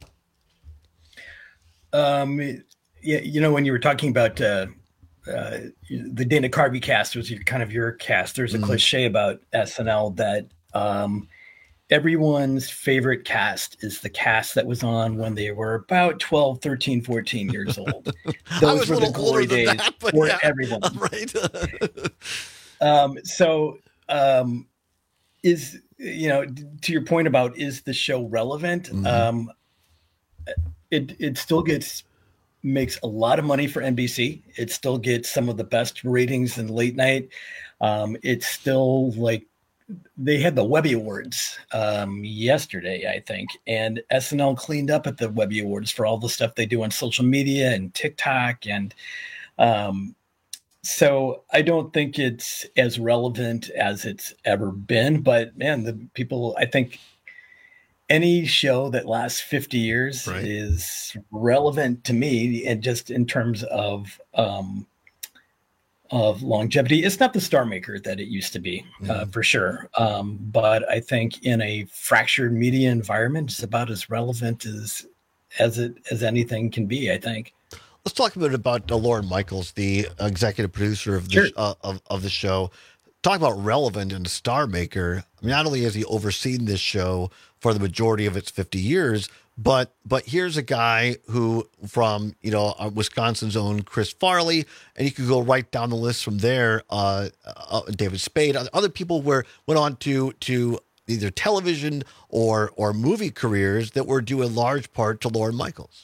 Speaker 13: Yeah, when you were talking about the Dana Carvey cast was your cast. There's a cliche about SNL that everyone's favorite cast is the cast that was on when they were about 12, 13, 14 years old. Those were the glory days for everyone.
Speaker 15: Right.
Speaker 13: To your point about, is the show relevant? It still makes a lot of money for NBC. It still gets some of the best ratings in late night. It's still they had the Webby Awards yesterday, I think, and SNL cleaned up at the Webby Awards for all the stuff they do on social media and TikTok. And so I don't think it's as relevant as it's ever been, but man, the people, I think any show that lasts 50 years is relevant to me, and just in terms of longevity. It's not the star maker that it used to be, for sure. But I think in a fractured media environment, it's about as relevant as anything can be, I think.
Speaker 15: Let's talk a bit about Lorne Michaels, the executive producer of the of the show. Talk about relevant and a star maker. I mean, not only has he overseen this show for the majority of its 50 years, but here's a guy who, from Wisconsin's own Chris Farley, and you could go right down the list from there. David Spade, other people went on to either television or movie careers that were due in large part to Lorne Michaels.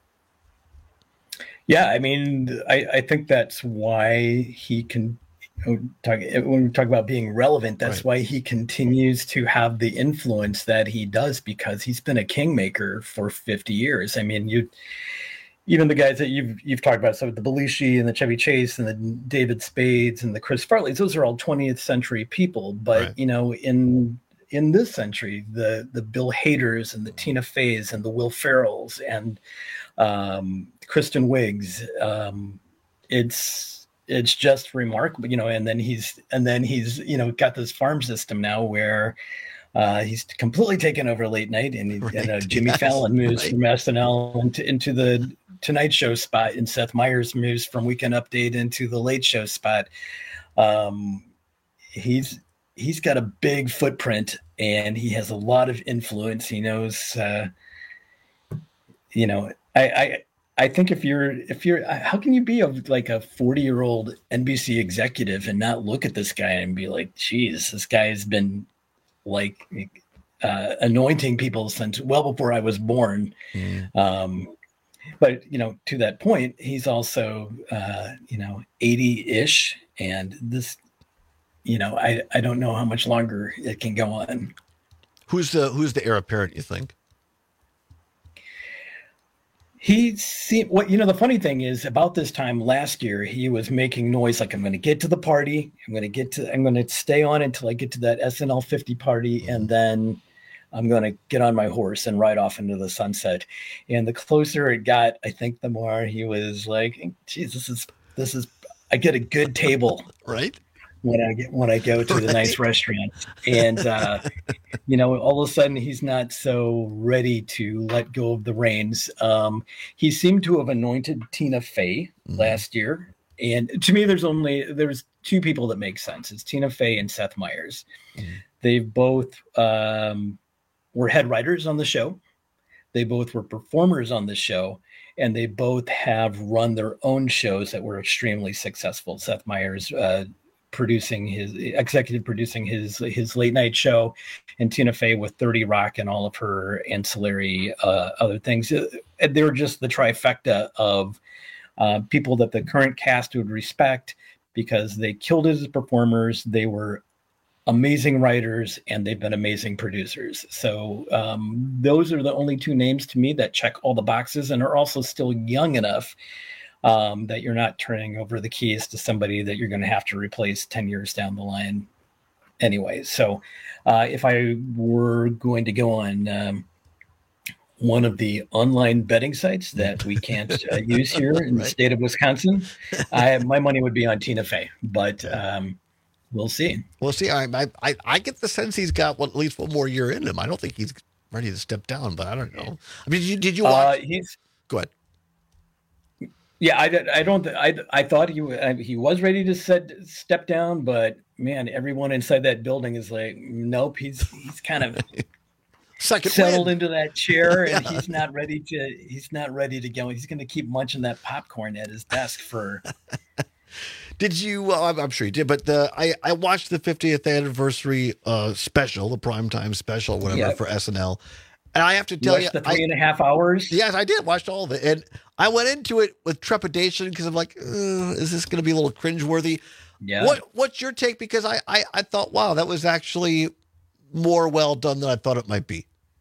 Speaker 13: Yeah, I mean, I think that's why he can. When we talk about being relevant, that's why he continues to have the influence that he does, because he's been a kingmaker for 50 years. I mean, even the guys that you've talked about, so the Belushi and the Chevy Chase and the David Spades and the Chris Farleys, those are all 20th century people. But in this century, the Bill Haders and the Tina Feys and the Will Ferrells and Kristen Wiggs, it's just remarkable, and then he's got this farm system now where he's completely taken over late night, and Jimmy Fallon moves from SNL into the Tonight Show spot, and Seth Meyers moves from Weekend Update into the Late Show spot. He's got a big footprint, and he has a lot of influence. He knows, I think if you're, how can you be like a 40-year-old NBC executive and not look at this guy and be like, geez, this guy has been like anointing people since well before I was born. But, to that point, he's also, 80-ish. And this, I don't know how much longer it can go on.
Speaker 15: Who's the heir apparent, you think?
Speaker 13: The funny thing is, about this time last year, he was making noise like, I'm going to get to the party. I'm going to stay on until I get to that SNL 50 party. And then I'm going to get on my horse and ride off into the sunset. And the closer it got, I think the more he was like, geez, this is, I get a good table.
Speaker 15: Right.
Speaker 13: When I go to the nice restaurant, and all of a sudden he's not so ready to let go of the reins. He seemed to have anointed Tina Fey last year, and to me, there's two people that make sense. It's Tina Fey and Seth Meyers. They both were head writers on the show. They both were performers on the show. And they both have run their own shows that were extremely successful. Seth Meyers executive producing his late night show, and Tina Fey with 30 Rock and all of her ancillary other things. They were just the trifecta of people that the current cast would respect, because they killed it as performers. They were amazing writers, and they've been amazing producers. So those are the only two names to me that check all the boxes and are also still young enough that you're not turning over the keys to somebody that you're going to have to replace 10 years down the line anyway. So if I were going to go on one of the online betting sites that we can't use here in the state of Wisconsin, my money would be on Tina Fey, but we'll see.
Speaker 15: We'll see. I get the sense he's got at least one more year in him. I don't think he's ready to step down, but I don't know. I mean, did you watch? Go ahead.
Speaker 13: Yeah, I thought he was ready to step down, but man, everyone inside that building is like, nope, he's kind of settled into that chair, and he's not ready to go. He's going to keep munching that popcorn at his desk for.
Speaker 15: Did you? Well, I'm sure you did, but I watched the 50th anniversary special, the primetime special, whatever, for SNL. And I have to tell you,
Speaker 13: the 3.5 hours.
Speaker 15: Yes, I did. Watched all of it, and I went into it with trepidation because I'm like, "Is this going to be a little cringeworthy?" Yeah. What's your take? Because I thought, wow, that was actually more well done than I thought it might be.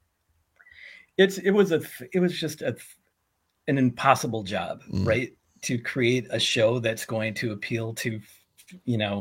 Speaker 13: It was just an impossible job, right? To create a show that's going to appeal to,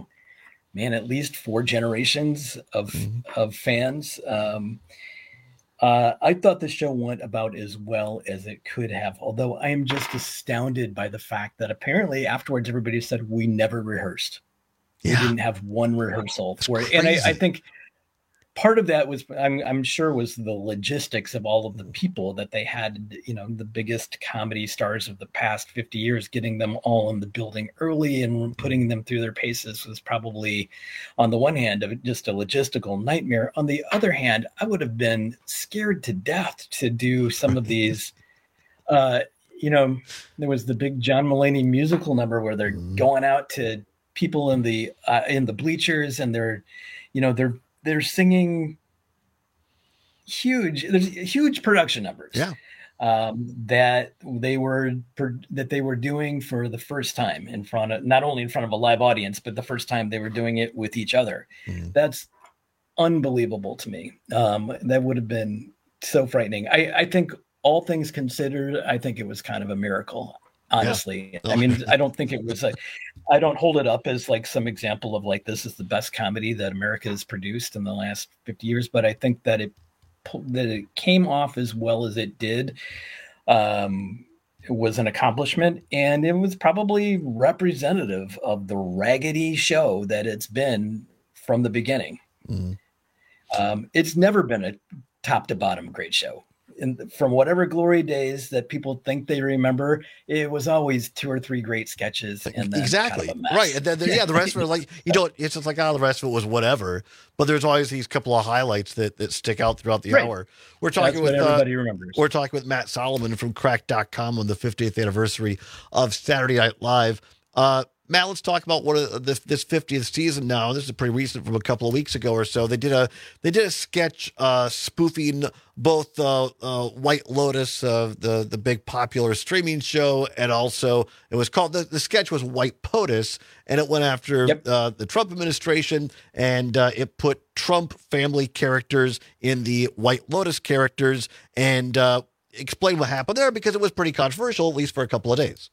Speaker 13: at least 4 generations of fans. I thought the show went about as well as it could have, although I am just astounded by the fact that apparently afterwards everybody said we never rehearsed. We didn't have one rehearsal for it. And I think part of that was, I'm sure, was the logistics of all of the people that they had, the biggest comedy stars of the past 50 years, getting them all in the building early and putting them through their paces was probably, on the one hand, just a logistical nightmare. On the other hand, I would have been scared to death to do some of these, there was the big John Mulaney musical number where they're going out to people in the bleachers and they're singing huge production numbers that they were doing for the first time not only in front of a live audience, but the first time they were doing it with each other. That's unbelievable to me. That would have been so frightening. I think, all things considered, I think it was kind of a miracle. Honestly, I mean, I don't think it was I don't hold it up as like some example of like, this is the best comedy that America has produced in the last 50 years. But I think that it came off as well as it did. It was an accomplishment, and it was probably representative of the raggedy show that it's been from the beginning. It's never been a top to bottom great show. And from whatever glory days that people think they remember, it was always 2 or 3 great sketches. And then
Speaker 15: exactly.
Speaker 13: Kind of a mess.
Speaker 15: Right. And then, the rest of it, like, it's just like, the rest of it was whatever. But there's always these couple of highlights that stick out throughout the hour. We're talking with
Speaker 13: everybody remembers.
Speaker 15: We're talking with Matt Solomon from Cracked.com on the 50th anniversary of Saturday Night Live. Matt, let's talk about this 50th season now. This is pretty recent, from a couple of weeks ago or so. They did a sketch spoofing both White Lotus, the big popular streaming show, and also it was called the sketch was White POTUS, and it went after the Trump administration, and it put Trump family characters in the White Lotus characters, and explain what happened there, because it was pretty controversial, at least for a couple of days.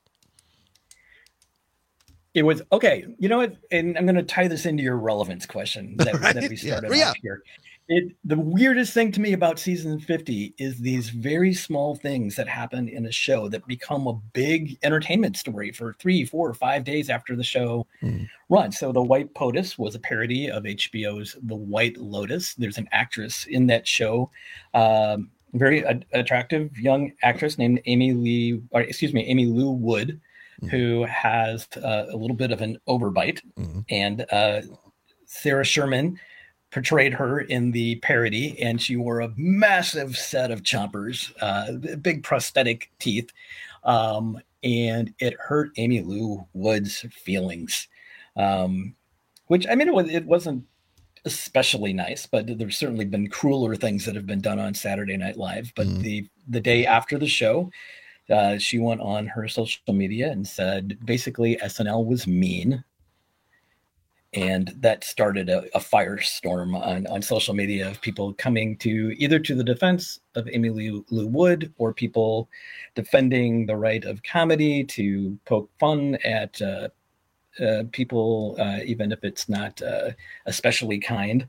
Speaker 13: It was okay. You know what? And I'm going to tie this into your relevance question that we started off here. The weirdest thing to me about season 50 is these very small things that happen in a show that become a big entertainment story for 3, 4, or 5 days after the show runs. So the White POTUS was a parody of HBO's The White Lotus. There's an actress in that show, very attractive young actress named Amy Lou Wood, who has a little bit of an overbite, and Sarah Sherman portrayed her in the parody, and she wore a massive set of chompers, big prosthetic teeth, and it hurt Amy Lou Wood's feelings, which, I mean, it wasn't especially nice, but there's certainly been crueler things that have been done on Saturday Night Live. But the day after the show, she went on her social media and said basically SNL was mean. And that started a firestorm on social media of people coming either to the defense of Amy Lou Wood, or people defending the right of comedy to poke fun at people, even if it's not especially kind.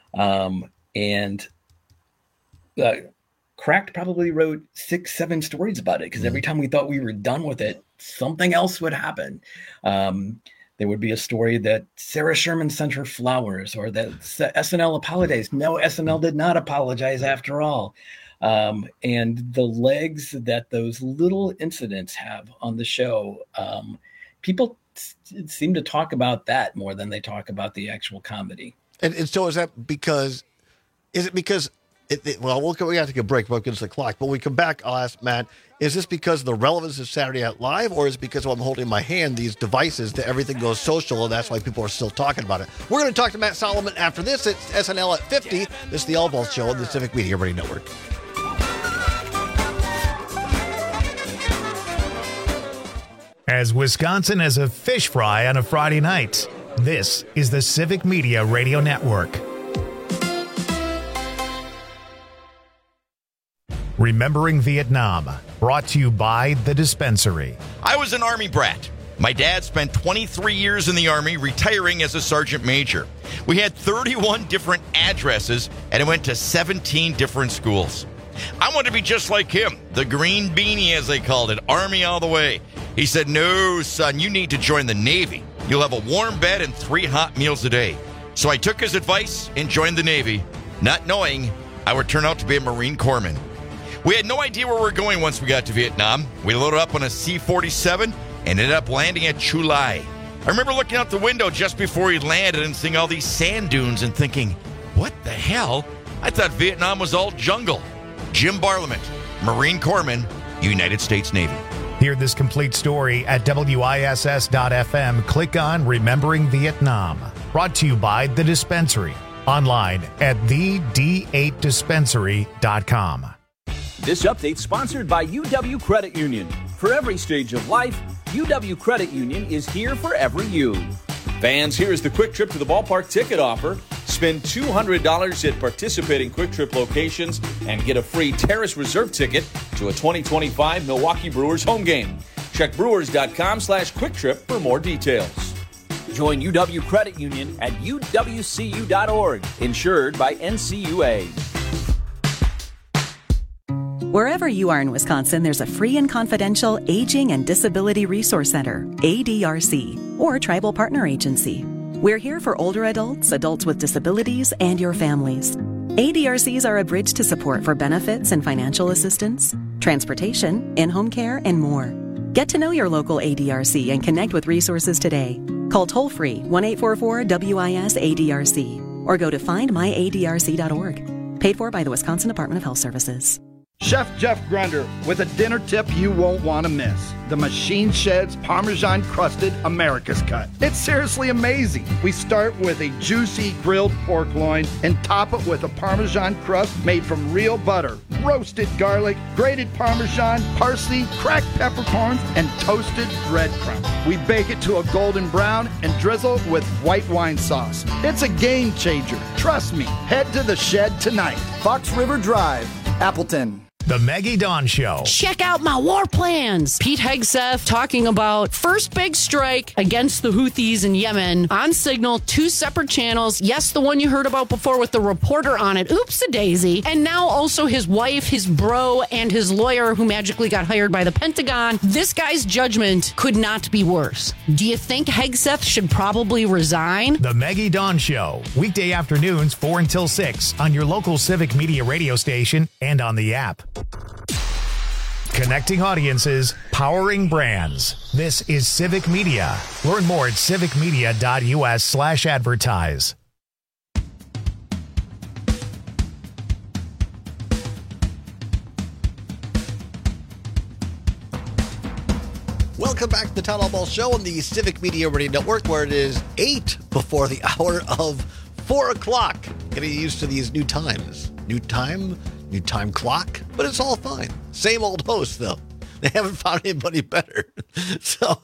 Speaker 13: Cracked probably wrote 6, 7 stories about it, because every time we thought we were done with it, something else would happen. There would be a story that Sarah Sherman sent her flowers, or that SNL apologized. No, SNL did not apologize after all. And the legs that those little incidents have on the show, people seem to talk about that more than they talk about the actual comedy.
Speaker 15: And so is it because well, we have to take a break against the clock, but when we come back, I'll ask Matt, is this because of the relevance of Saturday Night Live, or is it because I'm holding in my hand these devices that everything goes social, and that's why people are still talking about it? We're going to talk to Matt Solomon after this. It's SNL at 50. This is the All Balls Show on the Civic Media Radio Network.
Speaker 1: As Wisconsin has a fish fry on a Friday night, this is the Civic Media Radio Network. Remembering Vietnam, brought to you by The Dispensary.
Speaker 12: I was an Army brat. My dad spent 23 years in the Army, retiring as a sergeant major. We had 31 different addresses, and I went to 17 different schools. I wanted to be just like him, the green beanie, as they called it, Army all the way. He said, no, son, you need to join the Navy. You'll have a warm bed and 3 hot meals a day. So I took his advice and joined the Navy, not knowing I would turn out to be a Marine Corpsman. We had no idea where we were going once we got to Vietnam. We loaded up on a C-47 and ended up landing at Chu Lai. I remember looking out the window just before we landed and seeing all these sand dunes and thinking, what the hell? I thought Vietnam was all jungle. Jim Barlament, Marine Corpsman, United States Navy.
Speaker 1: Hear this complete story at WISS.FM. Click on Remembering Vietnam. Brought to you by The Dispensary. Online at thed8dispensary.com.
Speaker 14: This update sponsored by UW Credit Union. For every stage of life, UW Credit Union is here for every you. Fans, here is the Quick Trip to the Ballpark ticket offer. Spend $200 at participating Quick Trip locations and get a free Terrace Reserve ticket to a 2025 Milwaukee Brewers home game. Check brewers.com/quicktrip for more details. Join UW Credit Union at uwcu.org. Insured by NCUA.
Speaker 18: Wherever you are in Wisconsin, there's a free and confidential Aging and Disability Resource Center, ADRC, or Tribal Partner Agency. We're here for older adults, adults with disabilities, and your families. ADRCs are a bridge to support for benefits and financial assistance, transportation, in-home care, and more. Get to know your local ADRC and connect with resources today. Call toll-free 1-844-WIS-ADRC or go to findmyadrc.org. Paid for by the Wisconsin Department of Health Services.
Speaker 19: Chef Jeff Grunder with a dinner tip you won't want to miss. The Machine Shed's Parmesan Crusted America's Cut. It's seriously amazing. We start with a juicy grilled pork loin and top it with a Parmesan crust made from real butter, roasted garlic, grated Parmesan, parsley, cracked peppercorns, and toasted breadcrumbs. We bake it to a golden brown and drizzle with white wine sauce. It's a game changer. Trust me. Head to the Shed tonight.
Speaker 20: Fox River Drive, Appleton.
Speaker 1: The Maggie Dawn Show.
Speaker 21: Check out my war plans. Pete Hegseth talking about first big strike against the Houthis in Yemen on Signal, 2 separate channels. Yes, the one you heard about before with the reporter on it. Oops-a-daisy. And now also his wife, his bro, and his lawyer who magically got hired by the Pentagon. This guy's judgment could not be worse. Do you think Hegseth should probably resign?
Speaker 1: The Maggie Dawn Show. Weekday afternoons 4 until 6 on your local Civic Media radio station and on the app. Connecting audiences, powering brands. This is Civic Media. Learn more at civicmedia.us/advertise.
Speaker 15: Welcome back to the Town Hall Ball Show on the Civic Media Radio Network, where it is 8 before the hour of 4 o'clock. Getting used to these new times. New time clock, but it's all fine. Same old host, though. They haven't found anybody better. So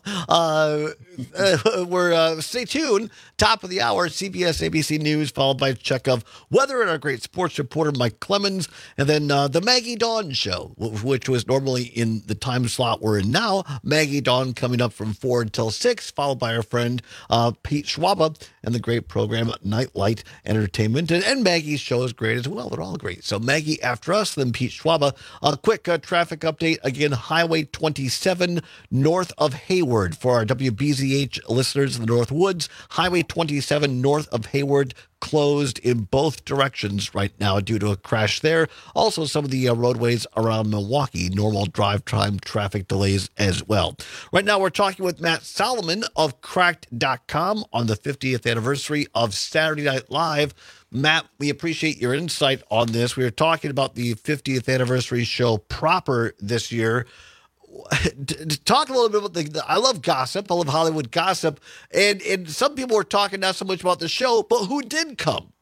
Speaker 15: stay tuned. Top of the hour, CBS ABC News, followed by a check of weather and our great sports reporter, Mike Clemens. And then the Maggie Dawn Show, which was normally in the time slot we're in now. Maggie Dawn coming up from 4 until 6, followed by our friend Pete Schwaba and the great program Nightlight Entertainment. And Maggie's show is great as well. They're all great. So Maggie after us, then Pete Schwaba. A quick traffic update. Again, Highway 27 north of Hayward for our WBZH listeners in the North Woods. Highway 27 north of Hayward closed in both directions right now due to a crash there. Also, some of the roadways around Milwaukee, normal drive time traffic delays as well. Right now, we're talking with Matt Solomon of Cracked.com on the 50th anniversary of Saturday Night Live. Matt, we appreciate your insight on this. We were talking about the 50th anniversary show proper this year. Talk a little bit about I love gossip. I love Hollywood gossip. And some people were talking not so much about the show, but who did come?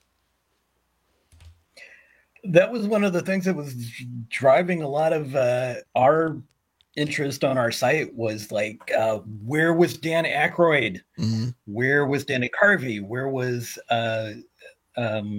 Speaker 13: That was one of the things that was driving a lot of our interest on our site was like, where was Dan Aykroyd? Mm-hmm. Where was Dana Carvey? Where was,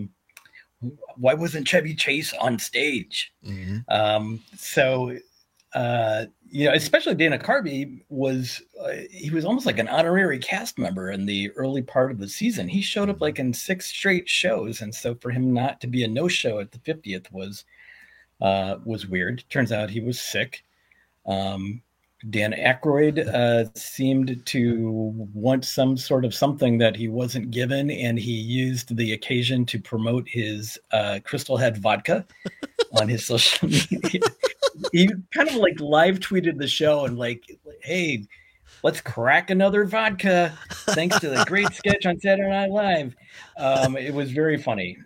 Speaker 13: why wasn't Chevy Chase on stage? Mm-hmm. So especially Dana Carvey was he was almost like an honorary cast member in the early part of the season. He showed up like in 6 straight shows, and so for him not to be a no-show at the 50th was weird. Turns out he was sick. Dan Aykroyd seemed to want some sort of something that he wasn't given, and he used the occasion to promote his Crystal Head vodka on his social media. He kind of like live tweeted the show and like, hey, let's crack another vodka thanks to the great sketch on Saturday Night Live. It was very funny.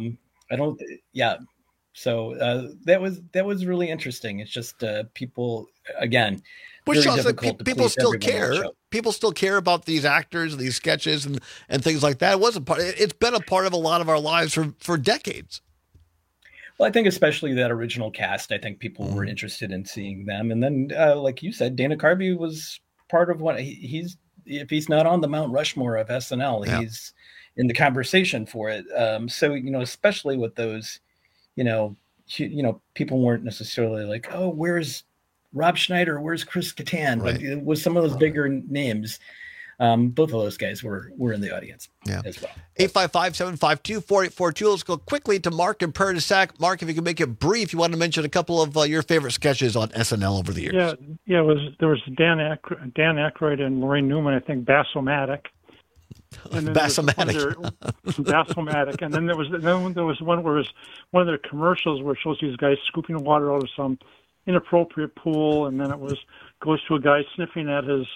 Speaker 13: So that was really interesting. It's just people, again,
Speaker 15: which also people still care. People still care about these actors, these sketches, and things like that. It's been a part of a lot of our lives for decades.
Speaker 13: Well, I think especially that original cast, I think people were interested in seeing them. And then, like you said, Dana Carvey was part of what if he's not on the Mount Rushmore of SNL, he's in the conversation for it. So, especially with those, people weren't necessarily like, oh, where's Rob Schneider? Where's Chris Kattan? Right. But it was some of those bigger names. Both of those guys were in the audience as well.
Speaker 15: 855-752-4842. Let's go quickly to Mark in Prairie du Sac. Mark, if you can make it brief, you want to mention a couple of your favorite sketches on SNL over the years.
Speaker 16: There was Dan Aykroyd and Lorraine Newman, I think, Bass-O-Matic.
Speaker 15: Bass-O-Matic.
Speaker 16: Bass-O-Matic. And then there was one where it was one of their commercials where it shows these guys scooping water out of some inappropriate pool, and then goes to a guy sniffing at his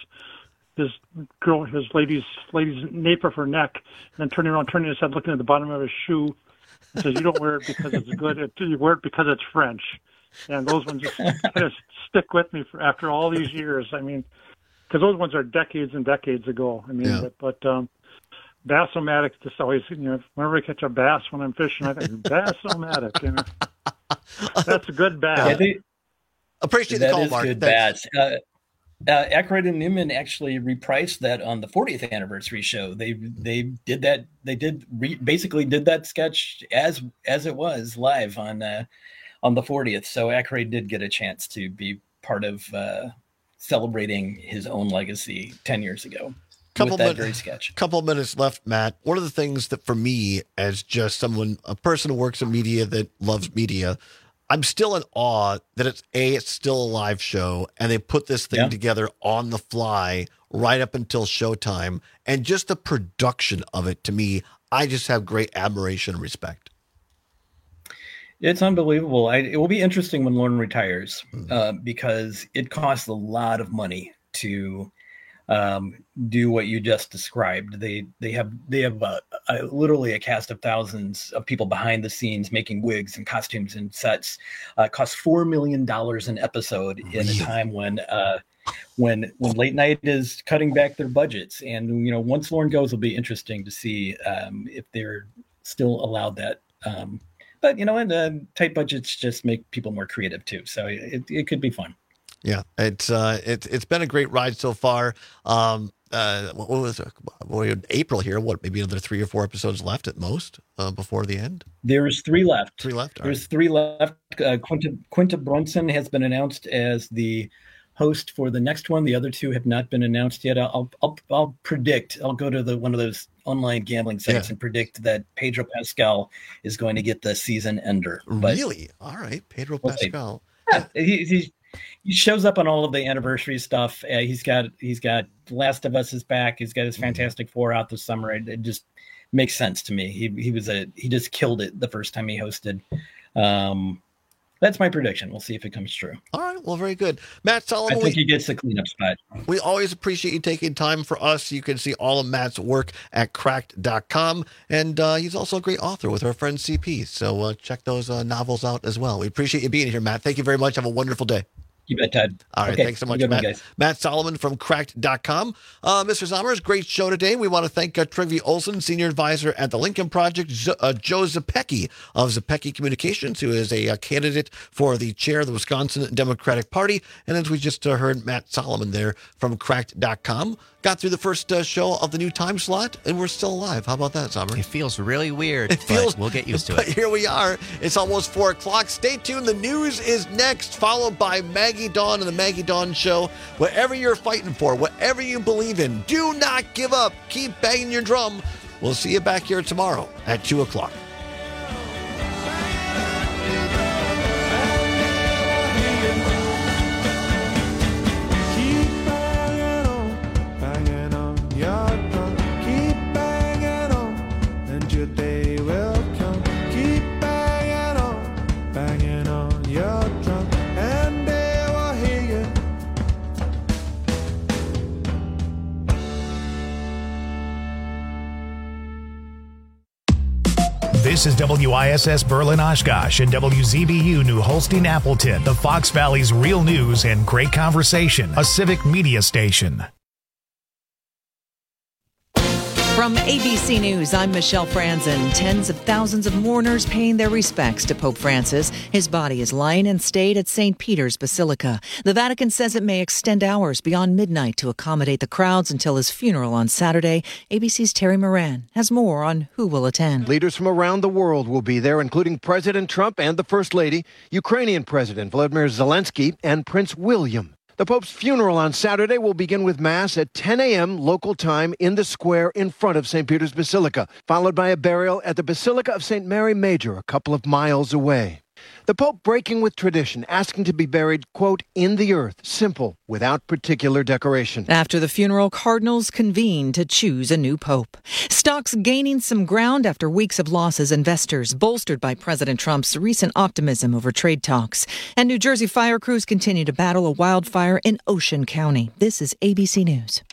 Speaker 16: lady's nape of her neck, and then turning his head, looking at the bottom of his shoe, and says, "You don't wear it because it's good. You wear it because it's French." And those ones just kind of stick with me after all these years. I mean, because those ones are decades and decades ago. I mean, but Bass-O-Matic just always, whenever I catch a bass when I'm fishing, I think Bass-O-Matic. That's a good bass.
Speaker 15: Yeah, appreciate the call, Mark.
Speaker 13: Good bass. Aykroyd and Newman actually reprised that on the 40th anniversary show. They did that. They basically did that sketch as it was live on the 40th. So Aykroyd did get a chance to be part of celebrating his own legacy 10 years ago. Very sketch.
Speaker 15: Couple of minutes left, Matt. One of the things that for me, as just a person who works in media that loves media, I'm still in awe that it's still a live show, and they put this thing together on the fly right up until showtime. And just the production of it, to me, I just have great admiration and respect.
Speaker 13: It's unbelievable. It will be interesting when Lorne retires because it costs a lot of money to do what you just described. They have literally a cast of thousands of people behind the scenes making wigs and costumes and sets. Costs $4 million an episode in a time when late night is cutting back their budgets. And once Lorne goes, it'll be interesting to see if they're still allowed that. But and tight budgets just make people more creative too. So it could be fun.
Speaker 15: Yeah, it's been a great ride so far. What was it? April here? Maybe another 3 or 4 episodes left at most before the end?
Speaker 13: There's 3 left.
Speaker 15: 3 left.
Speaker 13: There's 3 left. Quinta Brunson has been announced as the host for the next one. The other 2 have not been announced yet. I'll predict. I'll go to one of those online gambling sites and predict that Pedro Pascal is going to get the season ender.
Speaker 15: Really? All right, Pedro Pascal.
Speaker 13: He shows up on all of the anniversary stuff. He's got The Last of Us is back. He's got his Fantastic Four out this summer. It just makes sense to me. He just killed it the first time he hosted. That's my prediction. We'll see if it comes true.
Speaker 15: All right. Well, very good. Matt Solomon.
Speaker 13: I think he gets the cleanup spot.
Speaker 15: We always appreciate you taking time for us. You can see all of Matt's work at cracked.com. And he's also a great author with our friend CP. So check those novels out as well. We appreciate you being here, Matt. Thank you very much. Have a wonderful day.
Speaker 13: You bet, Ted.
Speaker 15: All right. Thanks so much, Matt. Guys. Matt Solomon from cracked.com. Mr. Zommers, great show today. We want to thank Trygve Olsen, Senior Advisor at the Lincoln Project, Joe Zepecki of Zepecki Communications, who is a candidate for the chair of the Wisconsin Democratic Party. And as we just heard, Matt Solomon there from cracked.com. got through the first show of the new time slot, and we're still alive. How about that, Summer?
Speaker 2: It feels really weird. But we'll get used to
Speaker 15: But
Speaker 2: it.
Speaker 15: here we are. It's almost 4 o'clock. Stay tuned. The news is next, followed by Maggie Dawn and the Maggie Dawn Show. Whatever you're fighting for, whatever you believe in, do not give up. Keep banging your drum. We'll see you back here tomorrow at 2 o'clock.
Speaker 1: This is WISS Berlin Oshkosh and WZBU New Holstein Appleton, the Fox Valley's real news and great conversation, a civic media station.
Speaker 17: From ABC News, I'm Michelle Franzen. Tens of thousands of mourners paying their respects to Pope Francis. His body is lying in state at St. Peter's Basilica. The Vatican says it may extend hours beyond midnight to accommodate the crowds until his funeral on Saturday. ABC's Terry Moran has more on who will attend.
Speaker 22: Leaders from around the world will be there, including President Trump and the First Lady, Ukrainian President Volodymyr Zelensky, and Prince William. The Pope's funeral on Saturday will begin with Mass at 10 a.m. local time in the square in front of St. Peter's Basilica, followed by a burial at the Basilica of St. Mary Major, a couple of miles away. The Pope breaking with tradition, asking to be buried, quote, in the earth, simple, without particular decoration.
Speaker 17: After the funeral, cardinals convene to choose a new pope. Stocks gaining some ground after weeks of losses, investors bolstered by President Trump's recent optimism over trade talks. And New Jersey fire crews continue to battle a wildfire in Ocean County. This is ABC News.